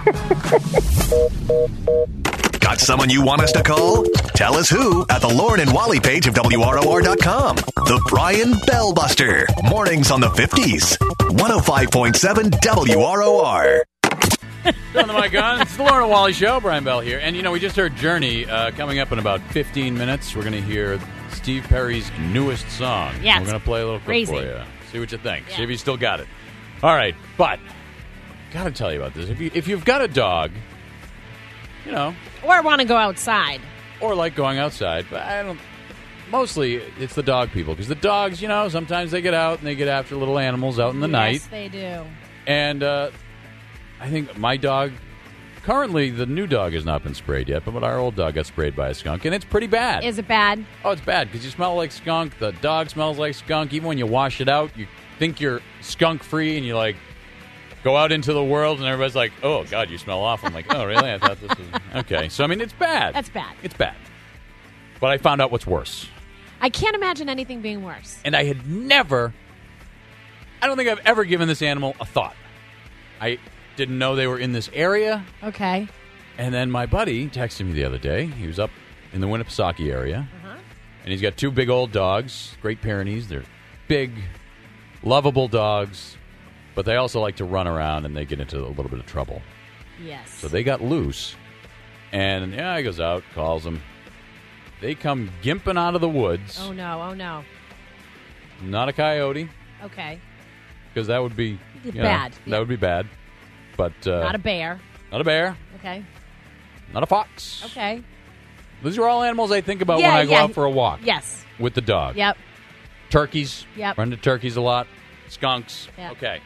[SPEAKER 9] Got someone you want us to call? Tell us who at the Lauren and Wally page of W R O R dot com. The Brian Bell Buster. Mornings on the fifties. one oh five point seven W R O R.
[SPEAKER 11] Turn the mic on. It's the Lauren and Wally Show. Brian Bell here. And, you know, we just heard Journey. Uh, coming up in about fifteen minutes, we're going to hear Steve Perry's newest song.
[SPEAKER 10] Yeah,
[SPEAKER 11] we're going to play a little clip
[SPEAKER 10] crazy.
[SPEAKER 11] for you. See what you think.
[SPEAKER 10] Yeah.
[SPEAKER 11] See if you still got it. All right. But, got to tell you about this. If, you, if you've got a dog, you know.
[SPEAKER 10] Or want to go outside.
[SPEAKER 11] Or like going outside. But I don't. Mostly, it's the dog people. Because the dogs, you know, sometimes they get out and they get after little animals out in the
[SPEAKER 10] yes,
[SPEAKER 11] night.
[SPEAKER 10] Yes, they do.
[SPEAKER 11] And uh, I think my dog, currently the new dog has not been sprayed yet, but our old dog got sprayed by a skunk, and it's pretty bad.
[SPEAKER 10] Is it bad?
[SPEAKER 11] Oh, it's bad because you smell like skunk. The dog smells like skunk. Even when you wash it out, you think you're skunk free, and you like go out into the world, and everybody's like, "Oh God, you smell awful." I'm like, "Oh really? I thought this was okay." So I mean, it's bad.
[SPEAKER 10] That's bad.
[SPEAKER 11] It's bad. But I found out what's worse.
[SPEAKER 10] I can't imagine anything being worse.
[SPEAKER 11] And I had never, I don't think I've ever given this animal a thought. I didn't know they were in this area.
[SPEAKER 10] Okay.
[SPEAKER 11] And then my buddy texted me the other day. He was up in the Winnipesaukee area.
[SPEAKER 10] Uh-huh.
[SPEAKER 11] And he's got two big old dogs, Great Pyrenees. They're big, lovable dogs. But they also like to run around and they get into a little bit of trouble.
[SPEAKER 10] Yes.
[SPEAKER 11] So they got loose. And, yeah, he goes out, calls them. They come gimping out of the woods.
[SPEAKER 10] Oh, no. Oh, no.
[SPEAKER 11] Not a coyote.
[SPEAKER 10] Okay.
[SPEAKER 11] Because that would be you know,
[SPEAKER 10] bad.
[SPEAKER 11] That
[SPEAKER 10] Yeah.
[SPEAKER 11] would be bad. But uh,
[SPEAKER 10] Not a bear.
[SPEAKER 11] Not a bear.
[SPEAKER 10] Okay.
[SPEAKER 11] Not a fox.
[SPEAKER 10] Okay.
[SPEAKER 11] These are all animals I think about
[SPEAKER 10] Yeah,
[SPEAKER 11] when I go
[SPEAKER 10] yeah.
[SPEAKER 11] out for a walk.
[SPEAKER 10] Yes.
[SPEAKER 11] With the dog.
[SPEAKER 10] Yep.
[SPEAKER 11] Turkeys.
[SPEAKER 10] Yep.
[SPEAKER 11] Run into turkeys a lot. Skunks.
[SPEAKER 10] Yep.
[SPEAKER 11] Okay.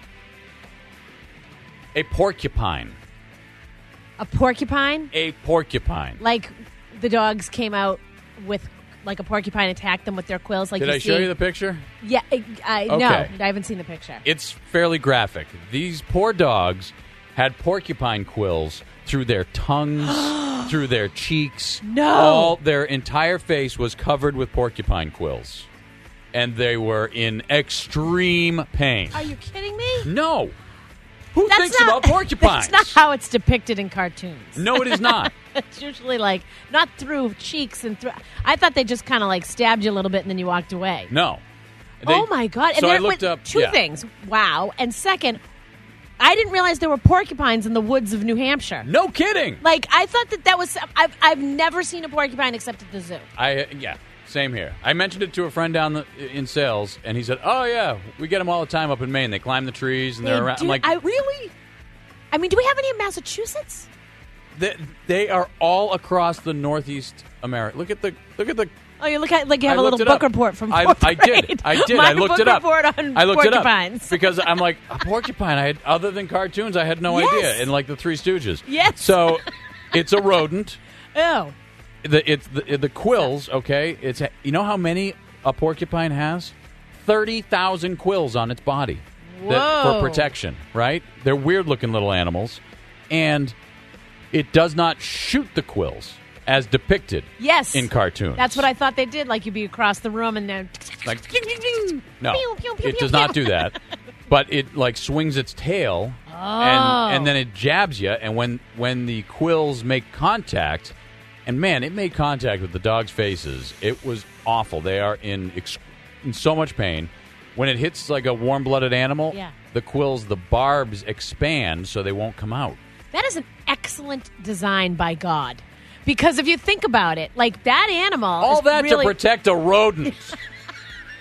[SPEAKER 11] A porcupine.
[SPEAKER 10] A porcupine?
[SPEAKER 11] A porcupine.
[SPEAKER 10] Like the dogs came out with, like a porcupine attacked them with their quills. Like
[SPEAKER 11] Did
[SPEAKER 10] you
[SPEAKER 11] I
[SPEAKER 10] see.
[SPEAKER 11] show you the picture?
[SPEAKER 10] Yeah. I, I,
[SPEAKER 11] Okay.
[SPEAKER 10] No, I haven't seen the picture.
[SPEAKER 11] It's fairly graphic. These poor dogs had porcupine quills through their tongues, through their cheeks.
[SPEAKER 10] No.
[SPEAKER 11] All their entire face was covered with porcupine quills. And they were in extreme pain.
[SPEAKER 10] Are you kidding me?
[SPEAKER 11] No. Who
[SPEAKER 10] That's
[SPEAKER 11] thinks
[SPEAKER 10] not-
[SPEAKER 11] about porcupines?
[SPEAKER 10] That's not how it's depicted in cartoons.
[SPEAKER 11] No, it is not.
[SPEAKER 10] It's usually like not through cheeks and through. I thought they just kind of like stabbed you a little bit and then you walked away.
[SPEAKER 11] No. They-
[SPEAKER 10] oh my god! And
[SPEAKER 11] so I
[SPEAKER 10] there
[SPEAKER 11] looked
[SPEAKER 10] were
[SPEAKER 11] up
[SPEAKER 10] two
[SPEAKER 11] yeah.
[SPEAKER 10] things. Wow, and second, I didn't realize there were porcupines in the woods of New Hampshire.
[SPEAKER 11] No kidding.
[SPEAKER 10] Like I thought that that was. I've I've never seen a porcupine except at the zoo.
[SPEAKER 11] I yeah, same here. I mentioned it to a friend down the, in sales, and he said, "Oh yeah, we get them all the time up in Maine. They climb the trees and
[SPEAKER 10] They
[SPEAKER 11] they're around."
[SPEAKER 10] do-
[SPEAKER 11] I'm like,
[SPEAKER 10] I-
[SPEAKER 11] really?
[SPEAKER 10] I mean, do we have any in Massachusetts?
[SPEAKER 11] They, they are all across the Northeast America. Look at the look at the.
[SPEAKER 10] Oh, you look at like you have
[SPEAKER 11] I
[SPEAKER 10] a little
[SPEAKER 11] looked it
[SPEAKER 10] book
[SPEAKER 11] up.
[SPEAKER 10] report from
[SPEAKER 11] I,
[SPEAKER 10] fourth
[SPEAKER 11] I
[SPEAKER 10] grade.
[SPEAKER 11] did. I did.
[SPEAKER 10] My
[SPEAKER 11] I looked
[SPEAKER 10] book
[SPEAKER 11] it up.
[SPEAKER 10] report on
[SPEAKER 11] I looked it
[SPEAKER 10] porcupines.
[SPEAKER 11] up because I'm like a porcupine. I had other than cartoons, I had no
[SPEAKER 10] Yes.
[SPEAKER 11] idea. And like the Three Stooges.
[SPEAKER 10] Yes.
[SPEAKER 11] So it's a rodent.
[SPEAKER 10] Oh.
[SPEAKER 11] The it's the, the quills. Okay. It's you know how many a porcupine has? Thirty thousand quills on its body that,
[SPEAKER 10] Whoa.
[SPEAKER 11] for protection. Right? They're weird looking little animals, and it does not shoot the quills as depicted.
[SPEAKER 10] Yes.
[SPEAKER 11] In cartoons.
[SPEAKER 10] That's what I thought they did. Like you'd be across the room and then.
[SPEAKER 11] Like,
[SPEAKER 10] Pew,
[SPEAKER 11] no,
[SPEAKER 10] pew, pew,
[SPEAKER 11] it
[SPEAKER 10] pew,
[SPEAKER 11] does not
[SPEAKER 10] pew.
[SPEAKER 11] do that. But it like swings its tail,
[SPEAKER 10] Oh.
[SPEAKER 11] and and then it jabs you. And when when the quills make contact, and man, it made contact with the dog's faces. It was awful. They are in ex- in so much pain. When it hits like a warm-blooded animal,
[SPEAKER 10] Yeah.
[SPEAKER 11] the quills, the barbs expand so they won't come out.
[SPEAKER 10] That is an excellent design by God. Because if you think about it, like that animal.
[SPEAKER 11] All
[SPEAKER 10] is
[SPEAKER 11] that
[SPEAKER 10] really,
[SPEAKER 11] to protect a rodent.
[SPEAKER 10] Yes.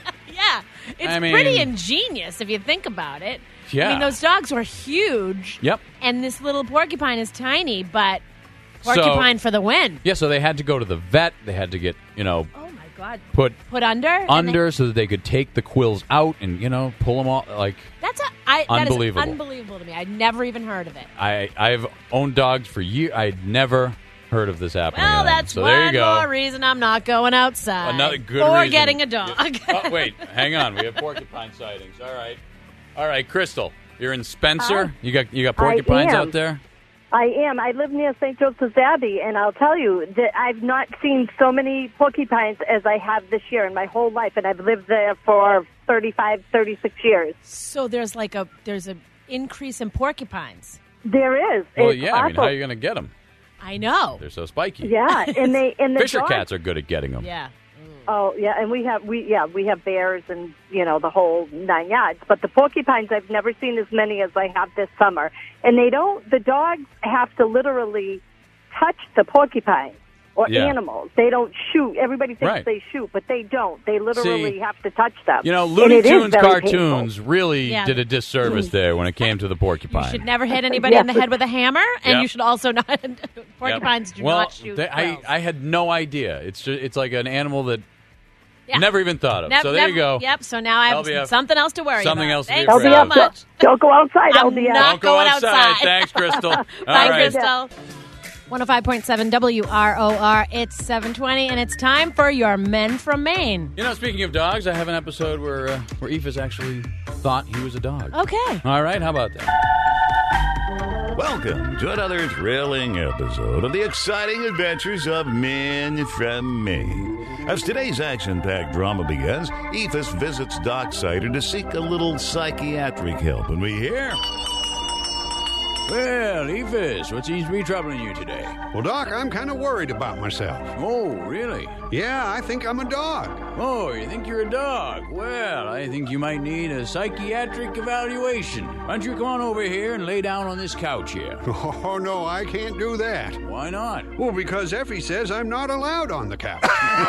[SPEAKER 10] Yeah, it's
[SPEAKER 11] I mean-
[SPEAKER 10] pretty ingenious if you think about it.
[SPEAKER 11] Yeah.
[SPEAKER 10] I mean, those dogs were huge.
[SPEAKER 11] Yep.
[SPEAKER 10] And this little porcupine is tiny, but porcupine
[SPEAKER 11] So-
[SPEAKER 10] for the win.
[SPEAKER 11] Yeah, so they had to go to the vet. They had to get, you know,
[SPEAKER 10] Oh my God.
[SPEAKER 11] put
[SPEAKER 10] Put under. and
[SPEAKER 11] under
[SPEAKER 10] they-
[SPEAKER 11] so that they could take the quills out and, you know, pull them all. Like,
[SPEAKER 10] That's a I, that is
[SPEAKER 11] Unbelievable.
[SPEAKER 10] unbelievable to me. I'd never even heard of it.
[SPEAKER 11] I, I've owned dogs for years. I'd never heard of this happening.
[SPEAKER 10] Well,
[SPEAKER 11] to them.
[SPEAKER 10] that's
[SPEAKER 11] so there you
[SPEAKER 10] one
[SPEAKER 11] go.
[SPEAKER 10] more reason I'm not going outside.
[SPEAKER 11] Another good
[SPEAKER 10] or
[SPEAKER 11] reason.
[SPEAKER 10] getting a dog.
[SPEAKER 11] Oh, wait, hang on. We have porcupine sightings. All right, all right, Crystal, you're in Spencer.
[SPEAKER 12] Hi.
[SPEAKER 11] You got you got porcupines
[SPEAKER 12] am.
[SPEAKER 11] out there.
[SPEAKER 12] I am. I live near Saint Joseph's Abbey, and I'll tell you that I've not seen so many porcupines as I have this year in my whole life, and I've lived there for thirty-five, thirty-six years.
[SPEAKER 10] So there's like a there's an increase in porcupines.
[SPEAKER 12] There is.
[SPEAKER 11] Well,
[SPEAKER 12] It's
[SPEAKER 11] yeah. I mean, how
[SPEAKER 12] awful.
[SPEAKER 11] are you going to get them?
[SPEAKER 10] I know.
[SPEAKER 11] They're so spiky.
[SPEAKER 12] Yeah, and they and the
[SPEAKER 11] Fisher
[SPEAKER 12] dogs-
[SPEAKER 11] cats are good at getting them.
[SPEAKER 10] Yeah.
[SPEAKER 12] Oh yeah, and we have we yeah we have bears and you know the whole nine yards. But the porcupines, I've never seen as many as I have this summer. And they don't. The dogs have to literally touch the porcupine or
[SPEAKER 11] Yeah.
[SPEAKER 12] animals. They don't shoot. Everybody thinks
[SPEAKER 11] Right.
[SPEAKER 12] they shoot, but they don't. They literally
[SPEAKER 11] See,
[SPEAKER 12] have to touch them.
[SPEAKER 11] You know,
[SPEAKER 12] And
[SPEAKER 11] Looney
[SPEAKER 12] it is
[SPEAKER 11] Tunes
[SPEAKER 12] very
[SPEAKER 11] cartoons
[SPEAKER 12] painful.
[SPEAKER 11] really
[SPEAKER 10] Yeah.
[SPEAKER 11] did a disservice there when it came to the porcupine.
[SPEAKER 10] You should never hit anybody in the head with a hammer, and
[SPEAKER 11] Yep.
[SPEAKER 10] you should also not. Porcupines do
[SPEAKER 11] well,
[SPEAKER 10] not shoot.
[SPEAKER 11] they- I,
[SPEAKER 10] quills.
[SPEAKER 11] I had no idea. It's just, it's like an animal that
[SPEAKER 10] Yeah.
[SPEAKER 11] never even thought of.
[SPEAKER 10] Nev-
[SPEAKER 11] so there
[SPEAKER 10] never-
[SPEAKER 11] you go.
[SPEAKER 10] Yep. So now I have
[SPEAKER 11] L B F.
[SPEAKER 10] something else to worry
[SPEAKER 11] Something
[SPEAKER 10] about.
[SPEAKER 11] else to be
[SPEAKER 10] Thanks
[SPEAKER 11] afraid
[SPEAKER 10] so
[SPEAKER 11] of.
[SPEAKER 10] much.
[SPEAKER 12] Don't go outside,
[SPEAKER 10] I'm
[SPEAKER 12] L B F.
[SPEAKER 10] not
[SPEAKER 11] Don't go
[SPEAKER 10] going
[SPEAKER 11] outside.
[SPEAKER 10] outside.
[SPEAKER 11] Thanks, Crystal. All
[SPEAKER 10] Bye,
[SPEAKER 11] right.
[SPEAKER 10] Crystal. one oh five point seven W R O R. It's seven twenty, and it's time for your Men from Maine.
[SPEAKER 11] You know, speaking of dogs, I have an episode where uh, where Aoife's actually thought he was a dog.
[SPEAKER 10] Okay.
[SPEAKER 11] All right, how about that?
[SPEAKER 2] Welcome to another thrilling episode of the exciting adventures of Men from Maine. As today's action-packed drama begins, Aoife visits Doc Sider to seek a little psychiatric help, and we hear...
[SPEAKER 16] Well, Aoife, what seems to be troubling you today?
[SPEAKER 3] Well, Doc, I'm kind of worried about myself.
[SPEAKER 16] Oh, really?
[SPEAKER 3] Yeah, I think I'm a dog.
[SPEAKER 16] Oh, you think you're a dog? Well, I think you might need a psychiatric evaluation. Why don't you come on over here and lay down on this couch here?
[SPEAKER 3] Oh, no, I can't do that.
[SPEAKER 16] Why not?
[SPEAKER 3] Well, because Effie says I'm not allowed on the couch.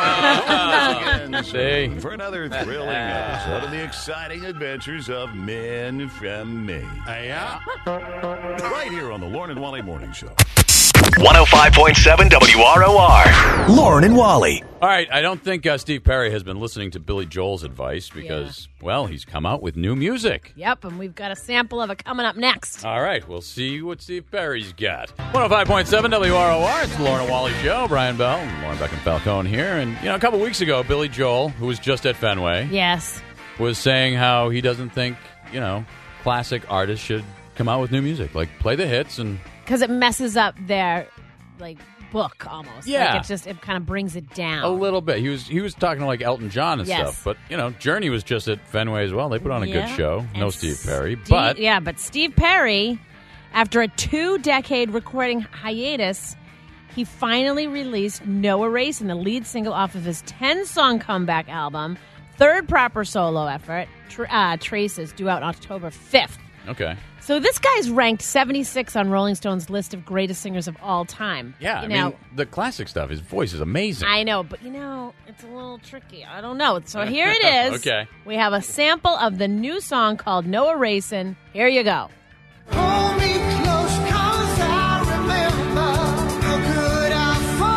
[SPEAKER 11] See?
[SPEAKER 2] For another thrilling episode of the exciting adventures of Men from Maine.
[SPEAKER 3] Yeah?
[SPEAKER 2] Right here on the Lauren and Wally Morning Show.
[SPEAKER 1] one oh five point seven W R O R. Lauren and Wally.
[SPEAKER 11] All right, I don't think uh, Steve Perry has been listening to Billy Joel's advice because, well, he's come out with new music.
[SPEAKER 10] Yep, and we've got a sample of it coming up next.
[SPEAKER 11] All right, we'll see what Steve Perry's got. one oh five point seven W R O R, it's the Lauren and Wally Show. Brian Bell and Lauren Beck and Falcone here. And, you know, a couple weeks ago, Billy Joel, who was just at Fenway,
[SPEAKER 10] Yes.
[SPEAKER 11] was saying how he doesn't think, you know, classic artists should come out with new music. Like, play the hits and...
[SPEAKER 10] Because it messes up their, like, book almost.
[SPEAKER 11] Yeah.
[SPEAKER 10] Like, it just, it kind of brings it down.
[SPEAKER 11] A little bit. He was he was talking to like Elton John and
[SPEAKER 10] Yes.
[SPEAKER 11] stuff. But, you know, Journey was just at Fenway as well. They put on a
[SPEAKER 10] Yeah.
[SPEAKER 11] good show. No
[SPEAKER 10] And
[SPEAKER 11] Steve Perry.
[SPEAKER 10] Steve-
[SPEAKER 11] But
[SPEAKER 10] yeah, but Steve Perry, after a two-decade recording hiatus, he finally released No Erasing, the lead single off of his ten-song comeback album, third proper solo effort, Tr- uh, Traces, due out October fifth.
[SPEAKER 11] okay.
[SPEAKER 10] So this guy's ranked seventy-six on Rolling Stone's list of greatest singers of all time.
[SPEAKER 11] Yeah,
[SPEAKER 10] you
[SPEAKER 11] I
[SPEAKER 10] know,
[SPEAKER 11] mean, the classic stuff, his voice is amazing.
[SPEAKER 10] I know, but you know, it's a little tricky. I don't know. So here it is.
[SPEAKER 11] Okay.
[SPEAKER 10] We have a sample of the new song called No Erasing. Here you go.
[SPEAKER 17] Hold me close, 'cause I remember how good I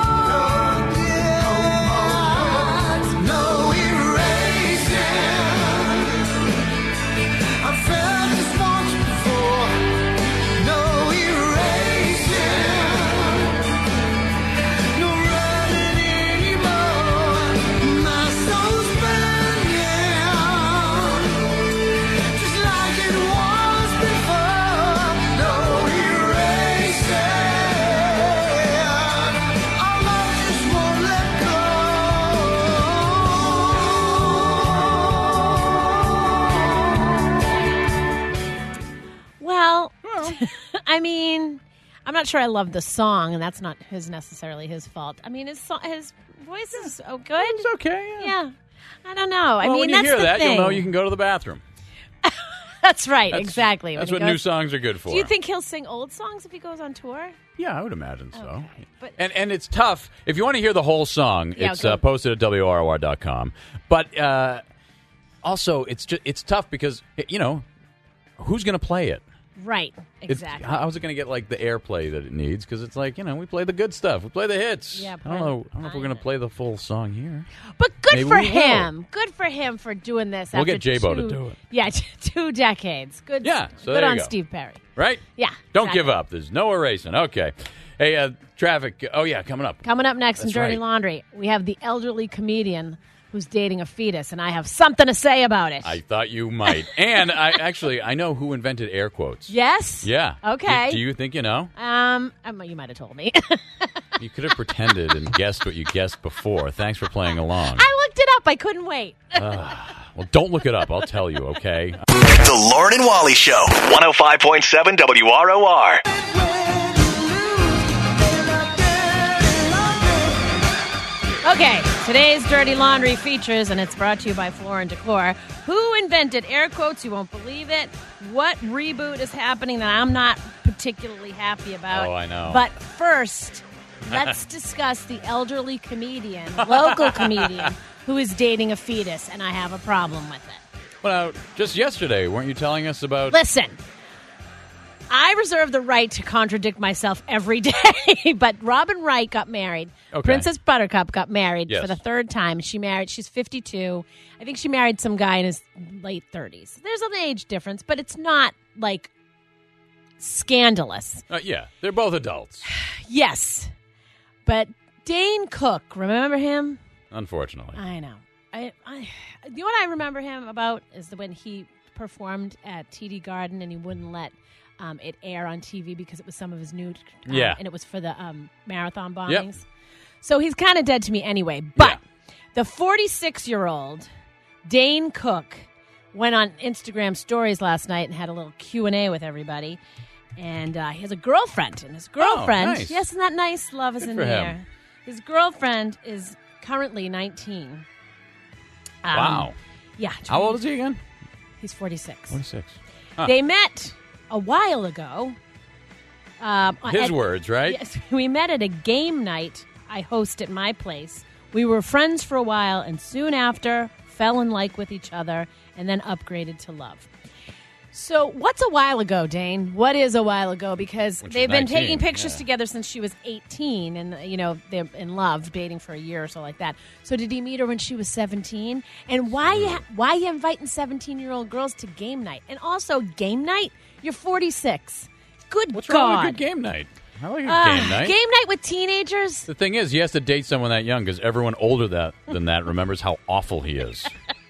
[SPEAKER 17] forget. No erasing. I felt this once before. No erasing. No running anymore. My soul's burning, just like it was before. No erasing. Our love just won't let
[SPEAKER 10] Well, I mean, I'm not sure I love the song, and that's not his necessarily his fault. I mean, his so- his voice is so good. It's
[SPEAKER 11] okay.
[SPEAKER 10] Yeah. I don't know. I
[SPEAKER 11] well,
[SPEAKER 10] mean,
[SPEAKER 11] when you
[SPEAKER 10] that's
[SPEAKER 11] hear
[SPEAKER 10] the
[SPEAKER 11] that,
[SPEAKER 10] thing.
[SPEAKER 11] you'll know you can go to the bathroom.
[SPEAKER 10] That's right.
[SPEAKER 11] That's-
[SPEAKER 10] exactly.
[SPEAKER 11] That's
[SPEAKER 10] When
[SPEAKER 11] what
[SPEAKER 10] he
[SPEAKER 11] new
[SPEAKER 10] goes-
[SPEAKER 11] songs are good for.
[SPEAKER 10] Do you think he'll sing old songs if he goes on tour?
[SPEAKER 11] Yeah, I would imagine so.
[SPEAKER 10] Okay, but-
[SPEAKER 11] and and it's tough. If you want to hear the whole song,
[SPEAKER 10] Yeah,
[SPEAKER 11] it's
[SPEAKER 10] go.
[SPEAKER 11] uh, posted at W R O R dot com. But uh, also, it's just it's tough because, you know, who's going to play it?
[SPEAKER 10] Right,
[SPEAKER 11] It's-
[SPEAKER 10] exactly.
[SPEAKER 11] how's it going to get like the airplay that it needs? Because it's like, you know, we play the good stuff, we play the hits.
[SPEAKER 10] Yeah,
[SPEAKER 11] I don't know. I don't know if we're going to play the full song here.
[SPEAKER 10] But good
[SPEAKER 11] Maybe
[SPEAKER 10] for
[SPEAKER 11] we will.
[SPEAKER 10] him. Good for him for doing this.
[SPEAKER 11] We'll
[SPEAKER 10] after
[SPEAKER 11] get J-Bo to
[SPEAKER 10] two-
[SPEAKER 11] do it.
[SPEAKER 10] Yeah, two decades. Good.
[SPEAKER 11] Yeah, so
[SPEAKER 10] good
[SPEAKER 11] there you
[SPEAKER 10] on
[SPEAKER 11] go.
[SPEAKER 10] Steve Perry.
[SPEAKER 11] Right?
[SPEAKER 10] Yeah.
[SPEAKER 11] Don't
[SPEAKER 10] exactly.
[SPEAKER 11] give up. There's no erasing. Okay. Hey, uh, traffic. Oh yeah, coming up.
[SPEAKER 10] Coming up next in
[SPEAKER 11] That's
[SPEAKER 10] Dirty
[SPEAKER 11] right.
[SPEAKER 10] Laundry, we have the elderly comedian who's dating a fetus, and I have something to say about it.
[SPEAKER 11] I thought you might. And I actually I know who invented air quotes.
[SPEAKER 10] Yes.
[SPEAKER 11] Yeah.
[SPEAKER 10] Okay.
[SPEAKER 11] Do, do you think you know?
[SPEAKER 10] Um, um, you might have told me.
[SPEAKER 11] You could have pretended and guessed what you guessed before. Thanks for playing along.
[SPEAKER 10] I looked it up. I couldn't wait.
[SPEAKER 11] Well, don't look it up. I'll tell you, okay?
[SPEAKER 1] The Lauren and Wally Show, one oh five point seven W R O R.
[SPEAKER 10] Okay, today's Dirty Laundry features, and it's brought to you by Floor and Decor. Who invented air quotes? You won't believe it. What reboot is happening that I'm not particularly happy about?
[SPEAKER 11] Oh, I know.
[SPEAKER 10] But first, let's discuss the elderly comedian, local comedian, who is dating a fetus, and I have a problem with it.
[SPEAKER 11] Well, just yesterday, weren't you telling us about...
[SPEAKER 10] Listen, I reserve the right to contradict myself every day, but Robin Wright got married.
[SPEAKER 11] Okay.
[SPEAKER 10] Princess Buttercup got married
[SPEAKER 11] Yes.
[SPEAKER 10] for the third time. She married, she's fifty-two. I think she married some guy in his late thirties. There's an age difference, but it's not, like, scandalous.
[SPEAKER 11] Uh, yeah, they're both adults,
[SPEAKER 10] Yes. But Dane Cook, remember him?
[SPEAKER 11] unfortunately.
[SPEAKER 10] I know. I, I, you know what I remember him about is the, when he performed at T D Garden and he wouldn't let um, it air on T V because it was some of his nude. Um,
[SPEAKER 11] Yeah.
[SPEAKER 10] And it was for the um, marathon bombings.
[SPEAKER 11] Yep.
[SPEAKER 10] So he's kind of dead to me anyway. But the forty-six-year-old Dane Cook went on Instagram stories last night and had a little Q and A with everybody. And uh, he has a girlfriend. And his girlfriend,
[SPEAKER 11] nice.
[SPEAKER 10] yes, isn't that nice? Love is
[SPEAKER 11] Good
[SPEAKER 10] in
[SPEAKER 11] for
[SPEAKER 10] the
[SPEAKER 11] him.
[SPEAKER 10] air. His girlfriend is currently nineteen. Um,
[SPEAKER 11] Wow.
[SPEAKER 10] Yeah.
[SPEAKER 11] How old is he again?
[SPEAKER 10] He's forty-six.
[SPEAKER 11] forty-six. Huh.
[SPEAKER 10] They met a while ago. Um,
[SPEAKER 11] His
[SPEAKER 10] at-
[SPEAKER 11] words, right?
[SPEAKER 10] Yes, we met at a game night I host at my place. We were friends for a while, and soon after, fell in like with each other, and then upgraded to love. So, what's a while ago, Dane? What is a while ago? Because
[SPEAKER 11] When she's
[SPEAKER 10] they've been
[SPEAKER 11] nineteen,
[SPEAKER 10] taking pictures
[SPEAKER 11] yeah.
[SPEAKER 10] together since she was eighteen, and you know they're in love, dating for a year or so like that. So, did he meet her when she was seventeen? And why you ha- why you inviting seventeen-year-old girls to game night? And also, game night? You're forty-six. Good
[SPEAKER 11] What's
[SPEAKER 10] God!
[SPEAKER 11] wrong with a good game night? I like a
[SPEAKER 10] Uh,
[SPEAKER 11] game night.
[SPEAKER 10] Game night with teenagers?
[SPEAKER 11] The thing is, he has to date someone that young because everyone older that than that remembers how awful he is.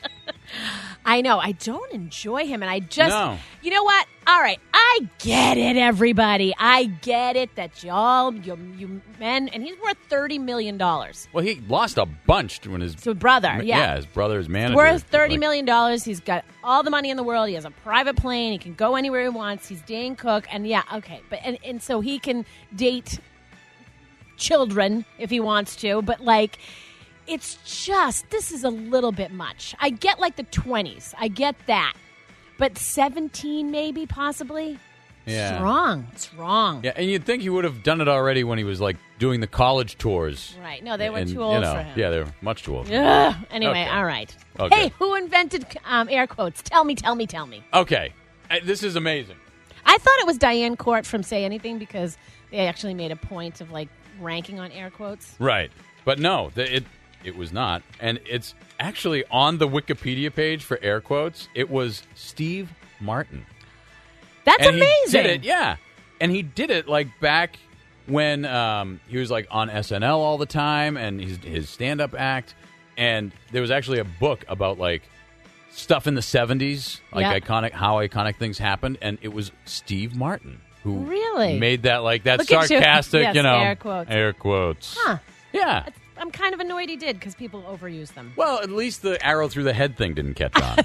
[SPEAKER 10] I know. I don't enjoy him, and I just,
[SPEAKER 11] No.
[SPEAKER 10] you know what? All right, I get it, everybody. I get it that y'all, you, you men, and he's worth thirty million dollars.
[SPEAKER 11] Well, he lost a bunch when his
[SPEAKER 10] To a brother, yeah.
[SPEAKER 11] yeah, his brother's manager.
[SPEAKER 10] Worth thirty
[SPEAKER 11] like,
[SPEAKER 10] million dollars. He's got all the money in the world. He has a private plane. He can go anywhere he wants. He's Dane Cook, and yeah, okay, but and, and so he can date children if he wants to, but like. It's just, this is a little bit much. I get like the twenties. I get that. But seventeen maybe, possibly?
[SPEAKER 11] Yeah.
[SPEAKER 10] It's wrong. It's wrong.
[SPEAKER 11] Yeah, and you'd think he would have done it already when he was like doing the college tours.
[SPEAKER 10] Right. No, they were
[SPEAKER 11] And,
[SPEAKER 10] too
[SPEAKER 11] you
[SPEAKER 10] old
[SPEAKER 11] know,
[SPEAKER 10] for him.
[SPEAKER 11] Yeah, they were much too old. for him.
[SPEAKER 10] Ugh. Anyway,
[SPEAKER 11] Okay.
[SPEAKER 10] all right.
[SPEAKER 11] Okay.
[SPEAKER 10] Hey, who invented um, air quotes? Tell me, tell me, tell me.
[SPEAKER 11] Okay, Uh, this is amazing.
[SPEAKER 10] I thought it was Diane Court from Say Anything because they actually made a point of like ranking on air quotes.
[SPEAKER 11] Right, but no, the, it it was not, and it's actually on the Wikipedia page for air quotes. It was Steve Martin.
[SPEAKER 10] That's
[SPEAKER 11] and
[SPEAKER 10] amazing.
[SPEAKER 11] He did it, yeah, and he did it like back when um, he was like on S N L all the time, and his his stand up act, and there was actually a book about like stuff in the seventies, like
[SPEAKER 10] Yeah.
[SPEAKER 11] iconic how iconic things happened, and it was Steve Martin who
[SPEAKER 10] Really?
[SPEAKER 11] made that like that
[SPEAKER 10] Look at you.
[SPEAKER 11] sarcastic,
[SPEAKER 10] Yes,
[SPEAKER 11] you know,
[SPEAKER 10] air quotes.
[SPEAKER 11] air quotes.
[SPEAKER 10] Huh.
[SPEAKER 11] Yeah.
[SPEAKER 10] I'm kind of annoyed he did because people overuse them.
[SPEAKER 11] Well, at least the arrow through the head thing didn't catch on.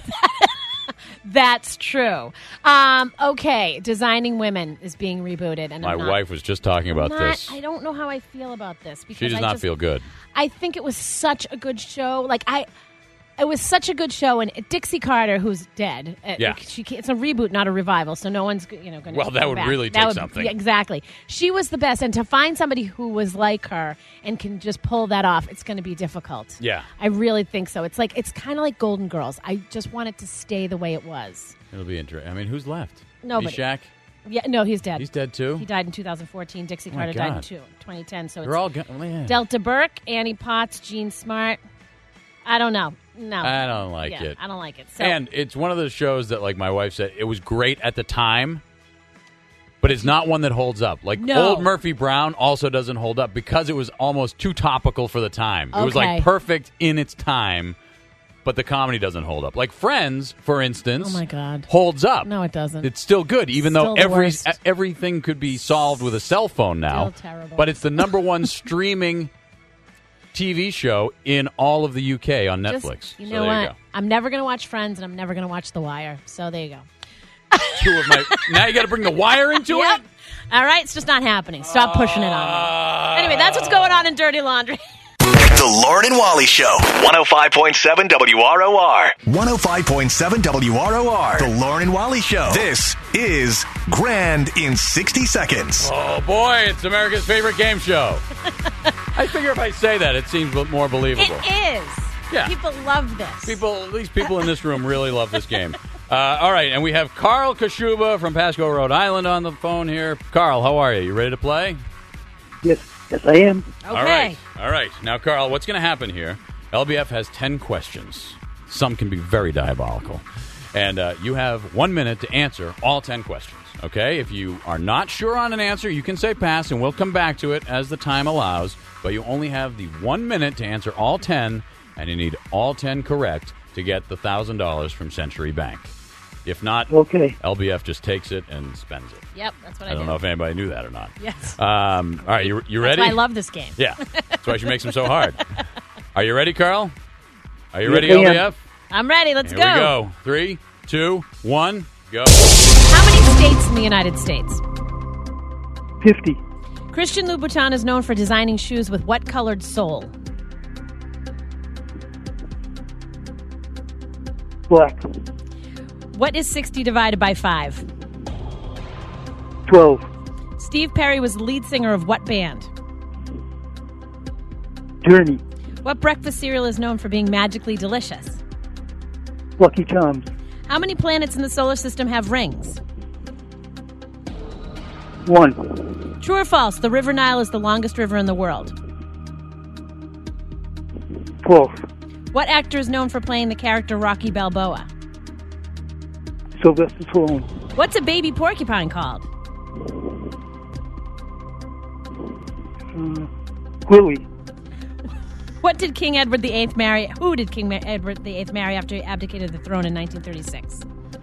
[SPEAKER 10] That's true. Um, okay, Designing Women is being rebooted, and
[SPEAKER 11] My
[SPEAKER 10] I'm not,
[SPEAKER 11] wife was just talking
[SPEAKER 10] I'm
[SPEAKER 11] about
[SPEAKER 10] not-
[SPEAKER 11] this.
[SPEAKER 10] I don't know how I feel about this because
[SPEAKER 11] She does
[SPEAKER 10] I
[SPEAKER 11] not
[SPEAKER 10] just-
[SPEAKER 11] feel good.
[SPEAKER 10] I think it was such a good show. Like I, It was such a good show, and Dixie Carter, who's dead, uh,
[SPEAKER 11] Yeah.
[SPEAKER 10] she, it's a reboot, not a revival, so no one's you know going to.
[SPEAKER 11] Well, that would
[SPEAKER 10] back.
[SPEAKER 11] really
[SPEAKER 10] That
[SPEAKER 11] take
[SPEAKER 10] would-
[SPEAKER 11] something.
[SPEAKER 10] yeah, exactly. She was the best, and to find somebody who was like her and can just pull that off, it's going to be difficult.
[SPEAKER 11] Yeah.
[SPEAKER 10] I really think so. It's like it's kind of like Golden Girls. I just want it to stay the way it was.
[SPEAKER 11] It'll be interesting. I mean, who's left?
[SPEAKER 10] Nobody.
[SPEAKER 11] Shaq?
[SPEAKER 10] Yeah, no, he's dead.
[SPEAKER 11] He's dead too?
[SPEAKER 10] He died in two thousand fourteen. Dixie
[SPEAKER 11] Oh, my
[SPEAKER 10] Carter died in
[SPEAKER 11] God.
[SPEAKER 10] two, twenty ten. So
[SPEAKER 11] They're
[SPEAKER 10] it's
[SPEAKER 11] all go- oh, man.
[SPEAKER 10] Delta Burke, Annie Potts, Jean Smart. I don't know. No,
[SPEAKER 11] I don't like
[SPEAKER 10] Yeah,
[SPEAKER 11] it.
[SPEAKER 10] I don't like it. So,
[SPEAKER 11] And it's one of those shows that, like my wife said, it was great at the time, but it's not one that holds up. Like
[SPEAKER 10] No.
[SPEAKER 11] old Murphy Brown also doesn't hold up because it was almost too topical for the time. It was
[SPEAKER 10] Okay.
[SPEAKER 11] like perfect in its time, but the comedy doesn't hold up. Like Friends, for instance,
[SPEAKER 10] Oh, my God.
[SPEAKER 11] holds up.
[SPEAKER 10] No, it doesn't.
[SPEAKER 11] It's still good, even
[SPEAKER 10] Still
[SPEAKER 11] though
[SPEAKER 10] the
[SPEAKER 11] every
[SPEAKER 10] worst.
[SPEAKER 11] e- everything could be solved with a cell phone now.
[SPEAKER 10] Still terrible.
[SPEAKER 11] But it's the number one streaming T V show in all of the U K on
[SPEAKER 10] just-
[SPEAKER 11] Netflix.
[SPEAKER 10] you
[SPEAKER 11] So
[SPEAKER 10] know
[SPEAKER 11] there
[SPEAKER 10] what?
[SPEAKER 11] you go.
[SPEAKER 10] I'm never going to watch Friends, and I'm never going to watch The Wire. So there you go.
[SPEAKER 11] Two of my. Now you got to bring the Wire into
[SPEAKER 10] Yep.
[SPEAKER 11] it.
[SPEAKER 10] All right, it's just not happening. Stop pushing it on me. Anyway, that's what's going on in Dirty Laundry.
[SPEAKER 1] The Lauren and Wally Show. one oh five point seven W R O R. one oh five point seven W R O R. The Lauren and Wally Show. This is Grand in sixty seconds.
[SPEAKER 11] Oh boy, it's America's favorite game show. I figure if I say that, it seems more believable.
[SPEAKER 10] It is.
[SPEAKER 11] Yeah.
[SPEAKER 10] People love this.
[SPEAKER 11] People, at least people in this room really love this game. Uh, all right, and we have Carl Kashuba from Pasco, Rhode Island on the phone here. Carl, how are you? You ready to play?
[SPEAKER 18] Yes, yes, I am.
[SPEAKER 10] Okay.
[SPEAKER 11] All right, all right. Now, Carl, what's going to happen here? L B F has ten questions. Some can be very diabolical. And uh, you have one minute to answer all ten questions, okay? If you are not sure on an answer, you can say pass, and we'll come back to it as the time allows. But you only have the one minute to answer all ten, and you need all ten correct to get the one thousand dollars from Century Bank. If not,
[SPEAKER 18] okay.
[SPEAKER 11] L B F just takes it and spends it.
[SPEAKER 10] Yep, that's what I,
[SPEAKER 11] I don't
[SPEAKER 10] do.
[SPEAKER 11] know if anybody knew that or not.
[SPEAKER 10] Yes.
[SPEAKER 11] Um, all right, you, you
[SPEAKER 10] That's
[SPEAKER 11] ready?
[SPEAKER 10] why I love this game.
[SPEAKER 11] Yeah, that's why she makes them so hard. Are you ready, Carl? Are you
[SPEAKER 18] Yes,
[SPEAKER 11] ready,
[SPEAKER 18] I
[SPEAKER 11] L B
[SPEAKER 18] am.
[SPEAKER 11] F?
[SPEAKER 10] I'm ready. Let's
[SPEAKER 11] Here
[SPEAKER 10] go.
[SPEAKER 11] we go. Three, two, one, go.
[SPEAKER 10] How many states in the United States?
[SPEAKER 18] fifty.
[SPEAKER 10] Christian Louboutin is known for designing shoes with what colored sole?
[SPEAKER 18] Black.
[SPEAKER 10] What is sixty divided by five?
[SPEAKER 18] twelve.
[SPEAKER 10] Steve Perry was the lead singer of what band?
[SPEAKER 18] Journey.
[SPEAKER 10] What breakfast cereal is known for being magically delicious?
[SPEAKER 18] Lucky Charms.
[SPEAKER 10] How many planets in the solar system have rings?
[SPEAKER 18] One.
[SPEAKER 10] True or false, the River Nile is the longest river in the world?
[SPEAKER 18] False.
[SPEAKER 10] What actor is known for playing the character Rocky Balboa?
[SPEAKER 18] Sylvester Stallone.
[SPEAKER 10] What's a baby porcupine called?
[SPEAKER 18] Uh, Willie.
[SPEAKER 10] What did King Edward the Eighth marry? Who did King Ma- Edward the Eighth marry after he abdicated the throne in nineteen thirty-six?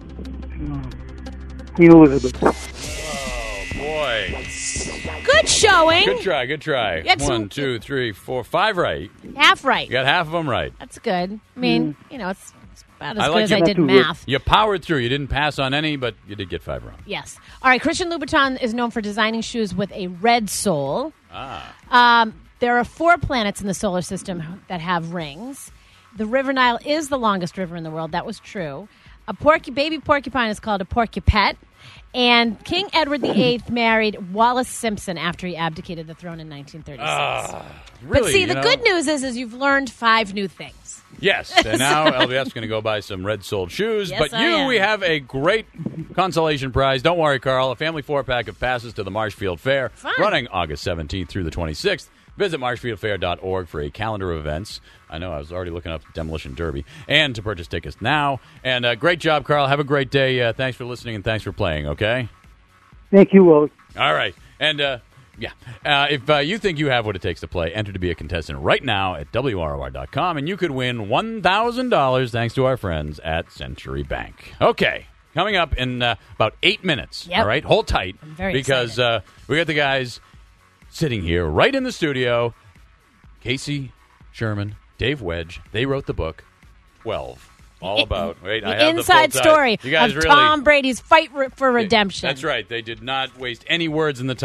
[SPEAKER 18] Queen Elizabeth.
[SPEAKER 11] Oh, boy.
[SPEAKER 10] Good showing.
[SPEAKER 11] Good try, good try.
[SPEAKER 10] You had some-
[SPEAKER 11] One, two, three, four, five right.
[SPEAKER 10] Half right.
[SPEAKER 11] You got half of them right.
[SPEAKER 10] That's good. I mean, you know, it's, it's about as
[SPEAKER 11] I
[SPEAKER 10] good
[SPEAKER 11] like
[SPEAKER 10] as
[SPEAKER 11] you.
[SPEAKER 10] I did in math.
[SPEAKER 11] You powered through. You didn't pass on any, but you did get five wrong.
[SPEAKER 10] Yes. All right. Christian Louboutin is known for designing shoes with a red sole.
[SPEAKER 11] Ah.
[SPEAKER 10] Um, there are four planets in the solar system that have rings. The River Nile is the longest river in the world. That was true. A porcu- baby porcupine is called a porcupet. And King Edward the Eighth married Wallace Simpson after he abdicated the throne in nineteen thirty-six.
[SPEAKER 11] Ah,
[SPEAKER 10] but
[SPEAKER 11] really,
[SPEAKER 10] see,
[SPEAKER 11] you
[SPEAKER 10] the
[SPEAKER 11] know?
[SPEAKER 10] good news is, is you've learned five new things.
[SPEAKER 11] Yes, and now L B F's going to go buy some red-soled shoes.
[SPEAKER 10] Yes,
[SPEAKER 11] but
[SPEAKER 10] I
[SPEAKER 11] you,
[SPEAKER 10] am.
[SPEAKER 11] we have a great consolation prize. Don't worry, Carl. A family four-pack of passes to the Marshfield Fair,
[SPEAKER 10] Fun.
[SPEAKER 11] running August seventeenth through the twenty-sixth. Visit marshfield fair dot org for a calendar of events. I know I was already looking up Demolition Derby. And to purchase tickets now. And uh, great job, Carl. Have a great day. Uh, thanks for listening and thanks for playing, okay?
[SPEAKER 18] Thank you, Wally.
[SPEAKER 11] All right. And, uh, yeah, uh, if uh, you think you have what it takes to play, enter to be a contestant right now at W R O R dot com, and you could win one thousand dollars thanks to our friends at Century Bank. Okay, coming up in uh, about eight minutes.
[SPEAKER 10] Yep.
[SPEAKER 11] All right, hold tight.
[SPEAKER 10] I'm very
[SPEAKER 11] because uh, we got the guys sitting here right in the studio. Casey Sherman, Dave Wedge, they wrote the book, twelve. All about, wait,
[SPEAKER 10] The
[SPEAKER 11] I have
[SPEAKER 10] inside
[SPEAKER 11] the full
[SPEAKER 10] story
[SPEAKER 11] title. You guys
[SPEAKER 10] of
[SPEAKER 11] really,
[SPEAKER 10] Tom Brady's fight re- for redemption.
[SPEAKER 11] That's right. They did not waste any words in the title.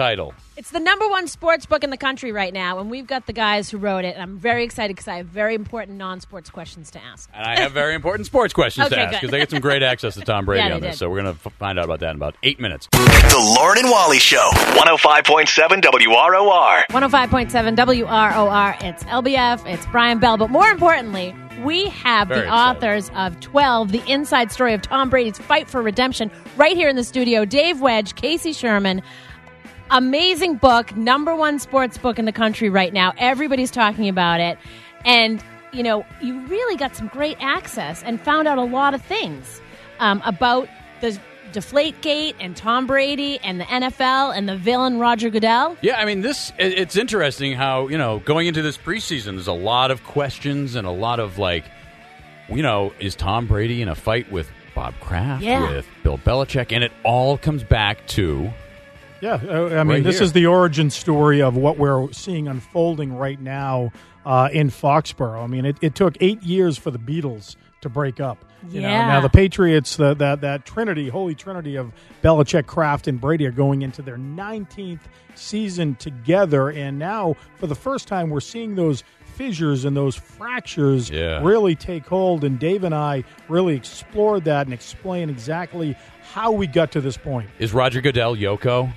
[SPEAKER 10] It's the number one sports book in the country right now, and we've got the guys who wrote it. And I'm very excited because I have very important non-sports questions to ask.
[SPEAKER 11] And I have very important sports questions
[SPEAKER 10] Okay,
[SPEAKER 11] to ask
[SPEAKER 10] good.
[SPEAKER 11] because they get some great access to Tom Brady
[SPEAKER 10] Yeah,
[SPEAKER 11] on
[SPEAKER 10] they
[SPEAKER 11] this.
[SPEAKER 10] did.
[SPEAKER 11] So we're going to f- find out about that in about eight minutes.
[SPEAKER 1] The Lauren and Wally Show, one oh five point seven W R O R.
[SPEAKER 10] one oh five point seven W R O R. It's L B F. It's Brian Bell. But more importantly, we have
[SPEAKER 11] Very
[SPEAKER 10] the
[SPEAKER 11] excited.
[SPEAKER 10] authors of twelve, the inside story of Tom Brady's fight for redemption, right here in the studio. Dave Wedge, Casey Sherman. Amazing book, number one sports book in the country right now. Everybody's talking about it. And, you know, you really got some great access and found out a lot of things um, about the Deflategate and Tom Brady and the N F L and the villain Roger Goodell.
[SPEAKER 11] Yeah, I mean, this it- it's interesting how, you know, going into this preseason, there's a lot of questions and a lot of, like, you know, is Tom Brady in a fight with Bob Kraft,
[SPEAKER 10] Yeah.
[SPEAKER 11] with Bill Belichick? And it all comes back to...
[SPEAKER 19] Yeah, uh, I mean,
[SPEAKER 11] Right
[SPEAKER 19] this
[SPEAKER 11] here.
[SPEAKER 19] is the origin story of what we're seeing unfolding right now uh, in Foxborough. I mean, it, it took eight years for the Beatles to break up. You know,
[SPEAKER 10] Yeah.
[SPEAKER 19] now the Patriots, the, that that Trinity, holy Trinity of Belichick, Kraft, and Brady are going into their nineteenth season together, and now for the first time, we're seeing those fissures and those fractures
[SPEAKER 11] Yeah.
[SPEAKER 19] really take hold. And Dave and I really explored that and explained exactly how we got to this point.
[SPEAKER 11] Is Roger Goodell Yoko?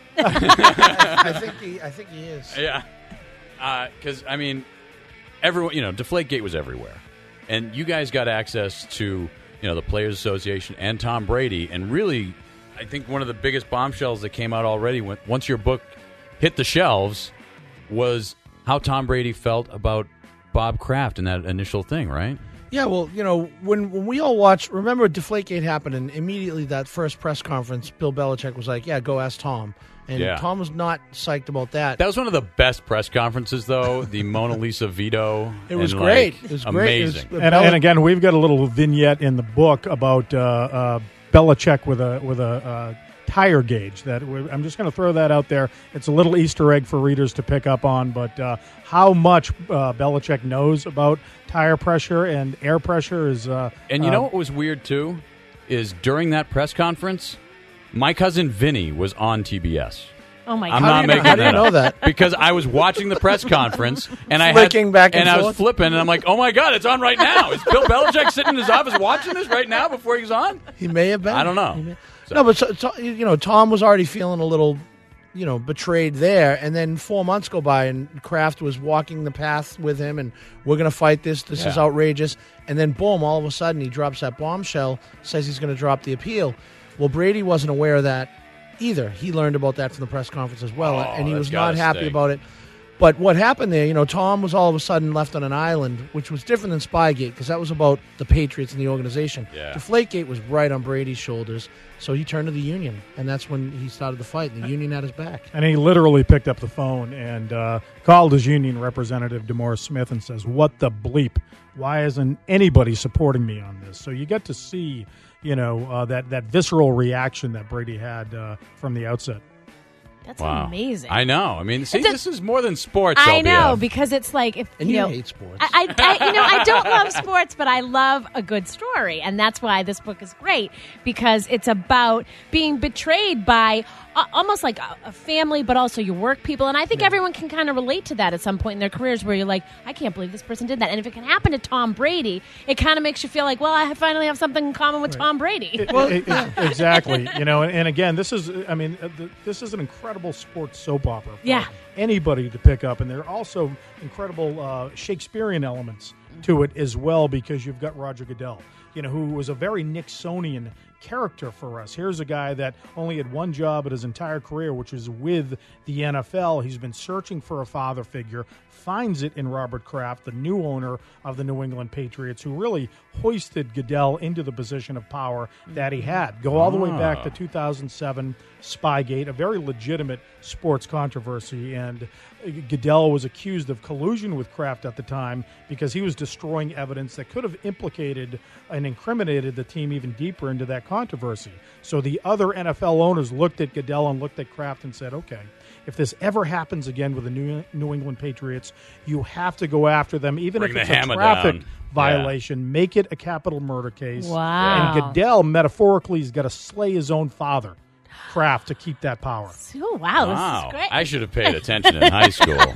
[SPEAKER 20] I think he. I think he is.
[SPEAKER 11] Yeah. Because, I mean, everyone, you know, Deflategate was everywhere. And you guys got access to, you know, the Players Association and Tom Brady. And really, I think one of the biggest bombshells that came out already when, once your book hit the shelves was how Tom Brady felt about Bob Kraft and that initial thing, right?
[SPEAKER 20] Yeah, well, you know, when when we all watched, remember Deflategate happened, and immediately that first press conference, Bill Belichick was like, "Yeah, go ask Tom." And
[SPEAKER 11] Yeah.
[SPEAKER 20] Tom was not psyched about that.
[SPEAKER 11] That was one of the best press conferences, though. The Mona Lisa veto.
[SPEAKER 20] It was
[SPEAKER 11] and,
[SPEAKER 20] great.
[SPEAKER 11] like,
[SPEAKER 20] It was great. It was-
[SPEAKER 11] amazing.
[SPEAKER 19] And, and again, we've got a little vignette in the book about uh, uh, Belichick with a with a uh, tire gauge. That we- I'm just going to throw that out there. It's a little Easter egg for readers to pick up on. But uh, how much uh, Belichick knows about tire pressure and air pressure is. Uh,
[SPEAKER 11] And you
[SPEAKER 19] uh,
[SPEAKER 11] know what was weird, too? Is during that press conference, my cousin Vinny was on T B S.
[SPEAKER 10] Oh, my
[SPEAKER 11] I'm
[SPEAKER 10] God.
[SPEAKER 11] not
[SPEAKER 20] How do you know-
[SPEAKER 11] making
[SPEAKER 20] how do you
[SPEAKER 11] that
[SPEAKER 20] know
[SPEAKER 11] up.
[SPEAKER 20] that?
[SPEAKER 11] Because I was watching the press conference and I
[SPEAKER 20] Flicking
[SPEAKER 11] had,
[SPEAKER 20] back and
[SPEAKER 11] and I was
[SPEAKER 20] forth?
[SPEAKER 11] flipping and I'm like, oh my God, it's on right now. Is Bill Belichick sitting in his office watching this right now before he's on?
[SPEAKER 20] He may have been.
[SPEAKER 11] I don't know.
[SPEAKER 20] He may- No, but so, so, you know, Tom was already feeling a little, you know, betrayed there. And then four months go by, and Kraft was walking the path with him, and we're going to fight this. This is
[SPEAKER 11] Yeah.
[SPEAKER 20] outrageous. And then, boom! All of a sudden, he drops that bombshell, says he's going to drop the appeal. Well, Brady wasn't aware of that either. He learned about that from the press conference as well,
[SPEAKER 11] Oh,
[SPEAKER 20] and he
[SPEAKER 11] that's
[SPEAKER 20] was not
[SPEAKER 11] gotta
[SPEAKER 20] happy
[SPEAKER 11] stink.
[SPEAKER 20] about it. But what happened there, you know, Tom was all of a sudden left on an island, which was different than Spygate, because that was about the Patriots and the organization.
[SPEAKER 11] Yeah.
[SPEAKER 20] Deflategate was right on Brady's shoulders, so he turned to the union, and that's when he started the fight, and the union had his back.
[SPEAKER 19] And he literally picked up the phone and uh, called his union representative, DeMaurice Smith, and says, "What the bleep? Why isn't anybody supporting me on this?" So you get to see, you know, uh, that, that visceral reaction that Brady had uh, from the outset.
[SPEAKER 10] That's
[SPEAKER 11] Wow.
[SPEAKER 10] amazing.
[SPEAKER 11] I know. I mean, see,
[SPEAKER 10] It's a-
[SPEAKER 11] this is more than sports.
[SPEAKER 10] I
[SPEAKER 11] L B F.
[SPEAKER 10] know, because it's like if
[SPEAKER 20] And
[SPEAKER 10] you
[SPEAKER 20] you
[SPEAKER 10] know,
[SPEAKER 20] hate sports.
[SPEAKER 10] I, I, I, you know, I don't love sports, but I love a good story, and that's why this book is great because it's about being betrayed by uh, almost like a, a family, but also your work people. And I think everyone can kind of relate to that at some point in their careers, where you're like, I can't believe this person did that. And if it can happen to Tom Brady, it kind of makes you feel like, well, I finally have something in common with Tom Brady.
[SPEAKER 19] It- it- it- exactly. You know, and, and again, this is, I mean, uh, the, this is an incredible sports soap opera for
[SPEAKER 10] Yeah.
[SPEAKER 19] anybody to pick up. And there are also incredible uh, Shakespearean elements to it as well, because you've got Roger Goodell, you know, who was a very Nixonian character for us. Here's a guy that only had one job at his entire career, which was with the N F L. He's been searching for a father figure, finds it in Robert Kraft, the new owner of the New England Patriots, who really hoisted Goodell into the position of power that he had. Go all the way back to two thousand seven Spygate, a very legitimate sports controversy, and Goodell was accused of collusion with Kraft at the time because he was destroying evidence that could have implicated and incriminated the team even deeper into that controversy. So the other N F L owners looked at Goodell and looked at Kraft and said, okay, if this ever happens again with the New, New England Patriots, you have to go after them, even
[SPEAKER 11] Bring
[SPEAKER 19] if
[SPEAKER 11] the
[SPEAKER 19] it's a
[SPEAKER 11] hammer
[SPEAKER 19] traffic
[SPEAKER 11] down.
[SPEAKER 19] violation. Make it a capital murder case.
[SPEAKER 10] Wow.
[SPEAKER 19] And Goodell, metaphorically, has got to slay his own father. Kraft to keep that power.
[SPEAKER 10] Oh, wow,
[SPEAKER 11] Wow.
[SPEAKER 10] this is great.
[SPEAKER 11] I should have paid attention in high school.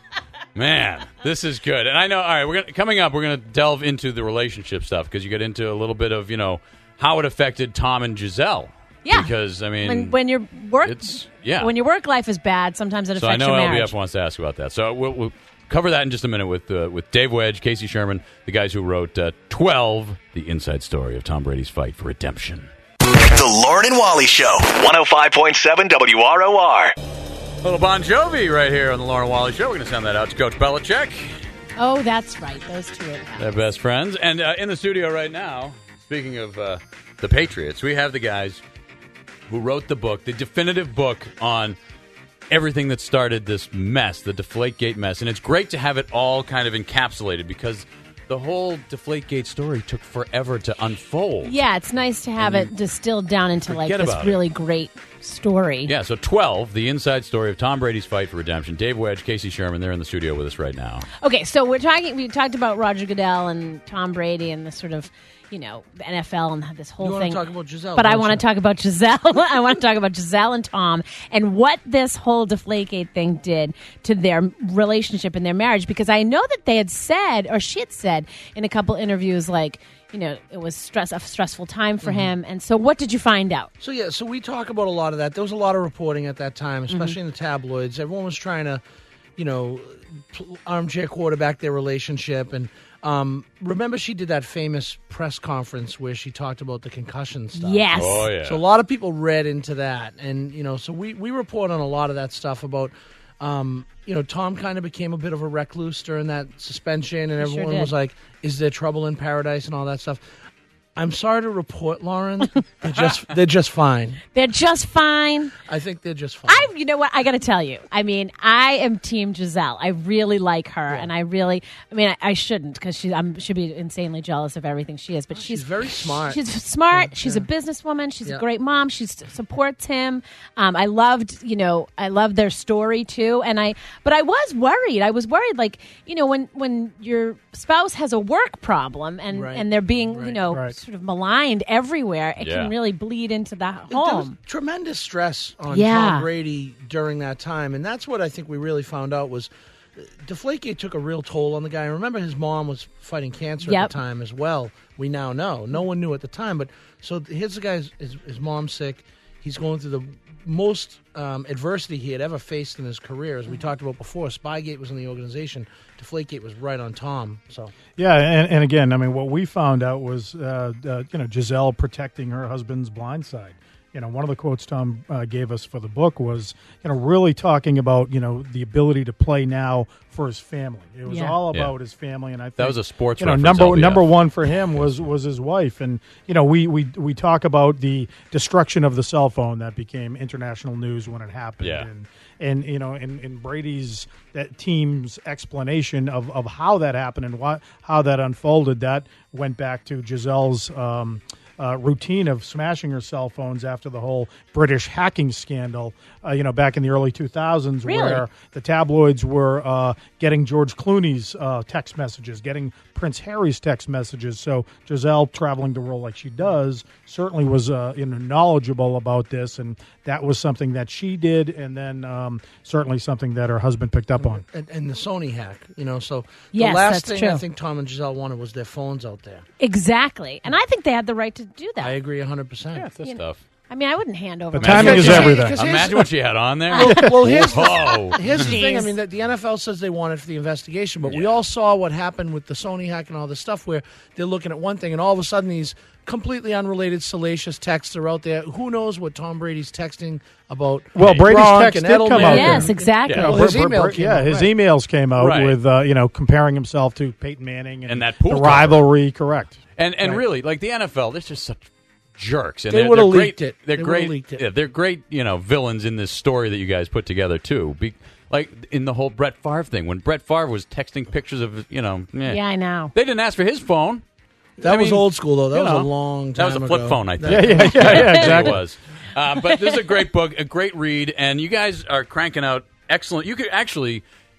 [SPEAKER 11] Man, this is good. And I know, all right, we're gonna, coming up, we're going to delve into the relationship stuff because you get into a little bit of, you know, how it affected Tom and Giselle.
[SPEAKER 10] Yeah.
[SPEAKER 11] Because, I mean,
[SPEAKER 10] when, when your work,
[SPEAKER 11] it's, yeah.
[SPEAKER 10] when your work life is bad, sometimes it
[SPEAKER 11] so I
[SPEAKER 10] affects
[SPEAKER 11] know
[SPEAKER 10] your
[SPEAKER 11] L B
[SPEAKER 10] marriage.
[SPEAKER 11] F wants to ask about that. So we'll, we'll cover that in just a minute with uh, with Dave Wedge, Casey Sherman, the guys who wrote uh, twelve, the inside story of Tom Brady's fight for redemption.
[SPEAKER 1] The Lauren and Wally Show, one oh five point seven W R O R.
[SPEAKER 11] Little Bon Jovi right here on the Lauren and Wally Show. We're going to send that out to Coach Belichick.
[SPEAKER 10] Oh, that's right. Those two are
[SPEAKER 11] They're best friends. And uh, in the studio right now, speaking of uh, the Patriots, we have the guys who wrote the book, the definitive book on everything that started this mess, the Deflategate mess. And it's great to have it all kind of encapsulated because the whole Deflategate story took forever to unfold.
[SPEAKER 10] Yeah, it's nice to have it distilled down into like
[SPEAKER 11] forget
[SPEAKER 10] this
[SPEAKER 11] about it.
[SPEAKER 10] really great story.
[SPEAKER 11] Yeah, so twelve, the inside story of Tom Brady's fight for redemption. Dave Wedge, Casey Sherman, they're in the studio with us right now.
[SPEAKER 10] Okay, so we're talking. We talked about Roger Goodell and Tom Brady and the sort of, you know, the N F L and this whole
[SPEAKER 20] You wanna
[SPEAKER 10] thing.
[SPEAKER 20] talk about Giselle,
[SPEAKER 10] but I
[SPEAKER 20] don't
[SPEAKER 10] want
[SPEAKER 20] you?
[SPEAKER 10] to talk about Giselle. I want to talk about Giselle and Tom and what this whole Deflategate thing did to their relationship and their marriage. Because I know that they had said, or she had said in a couple interviews, like, you know, it was stress a stressful time for
[SPEAKER 20] Mhm.
[SPEAKER 10] him. And so, what did you find out?
[SPEAKER 20] So yeah, so we talk about a lot of that. There was a lot of reporting at that time,
[SPEAKER 10] Mm-hmm.
[SPEAKER 20] especially in the tabloids. Everyone was trying to, you know, pl- armchair quarterback their relationship. And um, remember, she did that famous press conference where she talked about the concussion stuff.
[SPEAKER 10] Yes.
[SPEAKER 11] Oh, yeah.
[SPEAKER 20] So a lot of people read into that, and you know, so we we report on a lot of that stuff about. Um, you know, Tom kind of became a bit of a recluse during that suspension, and
[SPEAKER 10] He sure
[SPEAKER 20] everyone
[SPEAKER 10] did.
[SPEAKER 20] was like, "Is there trouble in paradise?" and all that stuff. I'm sorry to report, Lauren, they're just they're just fine.
[SPEAKER 10] They're just fine.
[SPEAKER 20] I think they're just fine.
[SPEAKER 10] I, you know what? I got to tell you. I mean, I am Team Giselle. I really like her, and I really. I mean, I, I shouldn't because she. I should be insanely jealous of everything she is. But she's,
[SPEAKER 20] she's very smart.
[SPEAKER 10] She's smart.
[SPEAKER 20] Yeah,
[SPEAKER 10] she's
[SPEAKER 20] yeah.
[SPEAKER 10] a businesswoman. She's
[SPEAKER 20] Yeah.
[SPEAKER 10] a great mom. She supports him. Um, I loved, you know, I loved their story too. And I, but I was worried. I was worried, like, you know, when when your spouse has a work problem and
[SPEAKER 20] Right.
[SPEAKER 10] and they're being, you
[SPEAKER 20] Right.
[SPEAKER 10] know,
[SPEAKER 20] Right.
[SPEAKER 10] sort of maligned everywhere, it
[SPEAKER 20] Yeah.
[SPEAKER 10] can really bleed into the
[SPEAKER 20] There was
[SPEAKER 10] home.
[SPEAKER 20] tremendous stress on
[SPEAKER 10] Yeah.
[SPEAKER 20] Tom Brady during that time, and that's what I think we really found out was uh, Deflategate took a real toll on the guy. And remember, his mom was fighting cancer
[SPEAKER 10] Yep.
[SPEAKER 20] at the time as well. We now know. No one knew at the time, but so here's the guy's his, his mom's sick. He's going through the most um, adversity he had ever faced in his career, as we talked about before. Spygate was in the organization. Deflategate was right on Tom. So
[SPEAKER 19] Yeah, and, and again, I mean, what we found out was, uh, uh, you know, Giselle protecting her husband's blind side. You know, one of the quotes Tom uh, gave us for the book was, you know, really talking about, you know, the ability to play now for his family. It was
[SPEAKER 11] Yeah.
[SPEAKER 19] all
[SPEAKER 11] Yeah.
[SPEAKER 19] about his family, and I think
[SPEAKER 11] That was a sports
[SPEAKER 19] You know,
[SPEAKER 11] reference,
[SPEAKER 19] number
[SPEAKER 11] L B F.
[SPEAKER 19] number one for him was was his wife, and you know, we we we talk about the destruction of the cell phone that became international news when it happened.
[SPEAKER 11] Yeah.
[SPEAKER 19] And, and you know, in, in Brady's that team's explanation of, of how that happened and what how that unfolded, that went back to Giselle's um, uh, routine of smashing her cell phones after the whole British hacking scandal. Uh, you know, back in the early two thousands,
[SPEAKER 10] Really?
[SPEAKER 19] where the tabloids were uh, getting George Clooney's uh, text messages, getting Prince Harry's text messages. So Giselle, traveling the world like she does, certainly was uh, you know, knowledgeable about this, and that was something that she did, and then um, certainly something that her husband picked up on.
[SPEAKER 20] and, and the Sony hack, you know. So
[SPEAKER 10] Yes,
[SPEAKER 20] the last
[SPEAKER 10] that's
[SPEAKER 20] thing
[SPEAKER 10] true.
[SPEAKER 20] I think Tom and Giselle wanted was their phones out there.
[SPEAKER 10] Exactly. And I think they had the right to do that.
[SPEAKER 20] I agree one hundred percent.
[SPEAKER 11] Yeah, that's
[SPEAKER 10] You know,
[SPEAKER 11] tough.
[SPEAKER 10] I mean, I wouldn't hand over.
[SPEAKER 19] But
[SPEAKER 10] my
[SPEAKER 19] timing is
[SPEAKER 10] phone.
[SPEAKER 19] everything.
[SPEAKER 20] Because here's-
[SPEAKER 11] Imagine what she had on there.
[SPEAKER 20] Well, well, here's,
[SPEAKER 11] Whoa.
[SPEAKER 20] here's the thing. I
[SPEAKER 10] Jeez.
[SPEAKER 20] mean, the, the N F L says they want it for the investigation, but we all saw what happened with the Sony hack and all this stuff where they're looking at one thing, and all of a sudden these completely unrelated salacious texts are out there. Who knows what Tom Brady's texting about?
[SPEAKER 19] Well, Brady's
[SPEAKER 20] Gronk
[SPEAKER 19] text
[SPEAKER 20] and
[SPEAKER 19] did come
[SPEAKER 20] Edelman.
[SPEAKER 19] out.
[SPEAKER 10] Yes,
[SPEAKER 19] there.
[SPEAKER 10] exactly.
[SPEAKER 11] Yeah.
[SPEAKER 20] Well,
[SPEAKER 19] Br-
[SPEAKER 20] his
[SPEAKER 19] br-
[SPEAKER 20] email
[SPEAKER 19] br-
[SPEAKER 20] came
[SPEAKER 19] yeah,
[SPEAKER 20] out,
[SPEAKER 19] his
[SPEAKER 20] right.
[SPEAKER 19] emails came out
[SPEAKER 11] Right.
[SPEAKER 19] with uh, you know, comparing himself to Peyton Manning and,
[SPEAKER 11] And that pool
[SPEAKER 19] the
[SPEAKER 11] cover.
[SPEAKER 19] rivalry. Correct.
[SPEAKER 11] And and
[SPEAKER 19] Right.
[SPEAKER 11] really, like the N F L, they're just such jerks. And
[SPEAKER 20] They
[SPEAKER 11] they're,
[SPEAKER 20] would've
[SPEAKER 11] they're great,
[SPEAKER 20] leaked it.
[SPEAKER 11] They're
[SPEAKER 20] They would've
[SPEAKER 11] great.
[SPEAKER 20] leaked it.
[SPEAKER 11] Yeah, they're great. You know, villains in this story that you guys put together too. Be, like in the whole Brett Favre thing, when Brett Favre was texting pictures of, you know, eh.
[SPEAKER 10] Yeah, I know.
[SPEAKER 11] They didn't ask for his phone.
[SPEAKER 20] That
[SPEAKER 11] I
[SPEAKER 20] was
[SPEAKER 11] mean,
[SPEAKER 20] old school, though. That
[SPEAKER 11] you
[SPEAKER 20] was
[SPEAKER 11] know,
[SPEAKER 20] a long
[SPEAKER 11] That
[SPEAKER 20] time
[SPEAKER 11] was a
[SPEAKER 20] ago.
[SPEAKER 11] flip phone, I think.
[SPEAKER 19] Yeah, yeah, yeah, yeah,
[SPEAKER 11] That's what
[SPEAKER 19] exactly.
[SPEAKER 11] It was. Uh, but this is a great book, a great read, and you guys are cranking out excellent. You could actually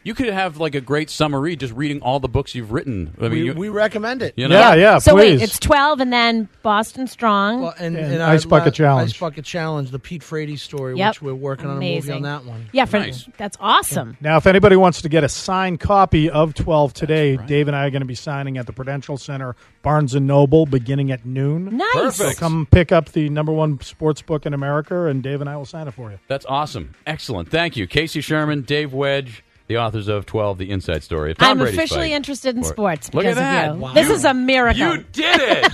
[SPEAKER 11] You could have like a great summer read just reading all the books you've written. I mean,
[SPEAKER 20] we,
[SPEAKER 11] you,
[SPEAKER 20] we recommend it.
[SPEAKER 11] You know?
[SPEAKER 19] Yeah, yeah,
[SPEAKER 10] So
[SPEAKER 19] please.
[SPEAKER 10] wait, it's twelve and then Boston Strong.
[SPEAKER 20] Well, and,
[SPEAKER 19] And
[SPEAKER 20] and
[SPEAKER 19] Ice
[SPEAKER 20] our
[SPEAKER 19] Bucket
[SPEAKER 20] la-
[SPEAKER 19] Challenge.
[SPEAKER 20] Ice Bucket Challenge, the Pete Frady story,
[SPEAKER 10] Yep.
[SPEAKER 20] which we're working
[SPEAKER 10] Amazing.
[SPEAKER 20] on a movie on that one.
[SPEAKER 10] Yeah, for,
[SPEAKER 11] Nice.
[SPEAKER 10] that's awesome.
[SPEAKER 19] Now, if anybody wants to get a signed copy of twelve today, Dave and I are going to be signing at the Prudential Center, Barnes and Noble, beginning at noon.
[SPEAKER 10] Nice.
[SPEAKER 11] Perfect.
[SPEAKER 19] So come pick up the number one sports book in America, and Dave and I will sign it for you.
[SPEAKER 11] That's awesome. Excellent. Thank you. Casey Sherman, Dave Wedge, the authors of twelve, The Inside Story. of Tom
[SPEAKER 10] I'm
[SPEAKER 11] Brady's
[SPEAKER 10] officially
[SPEAKER 11] fight.
[SPEAKER 10] interested in
[SPEAKER 11] Or-
[SPEAKER 10] sports
[SPEAKER 11] Look
[SPEAKER 10] because
[SPEAKER 11] at that.
[SPEAKER 10] of you.
[SPEAKER 11] Wow.
[SPEAKER 10] This
[SPEAKER 11] You-
[SPEAKER 10] is a miracle.
[SPEAKER 11] You did it.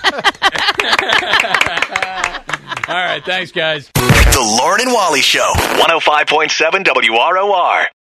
[SPEAKER 11] All right. Thanks, guys.
[SPEAKER 1] The Lauren and Wally Show, one oh five point seven W R O R.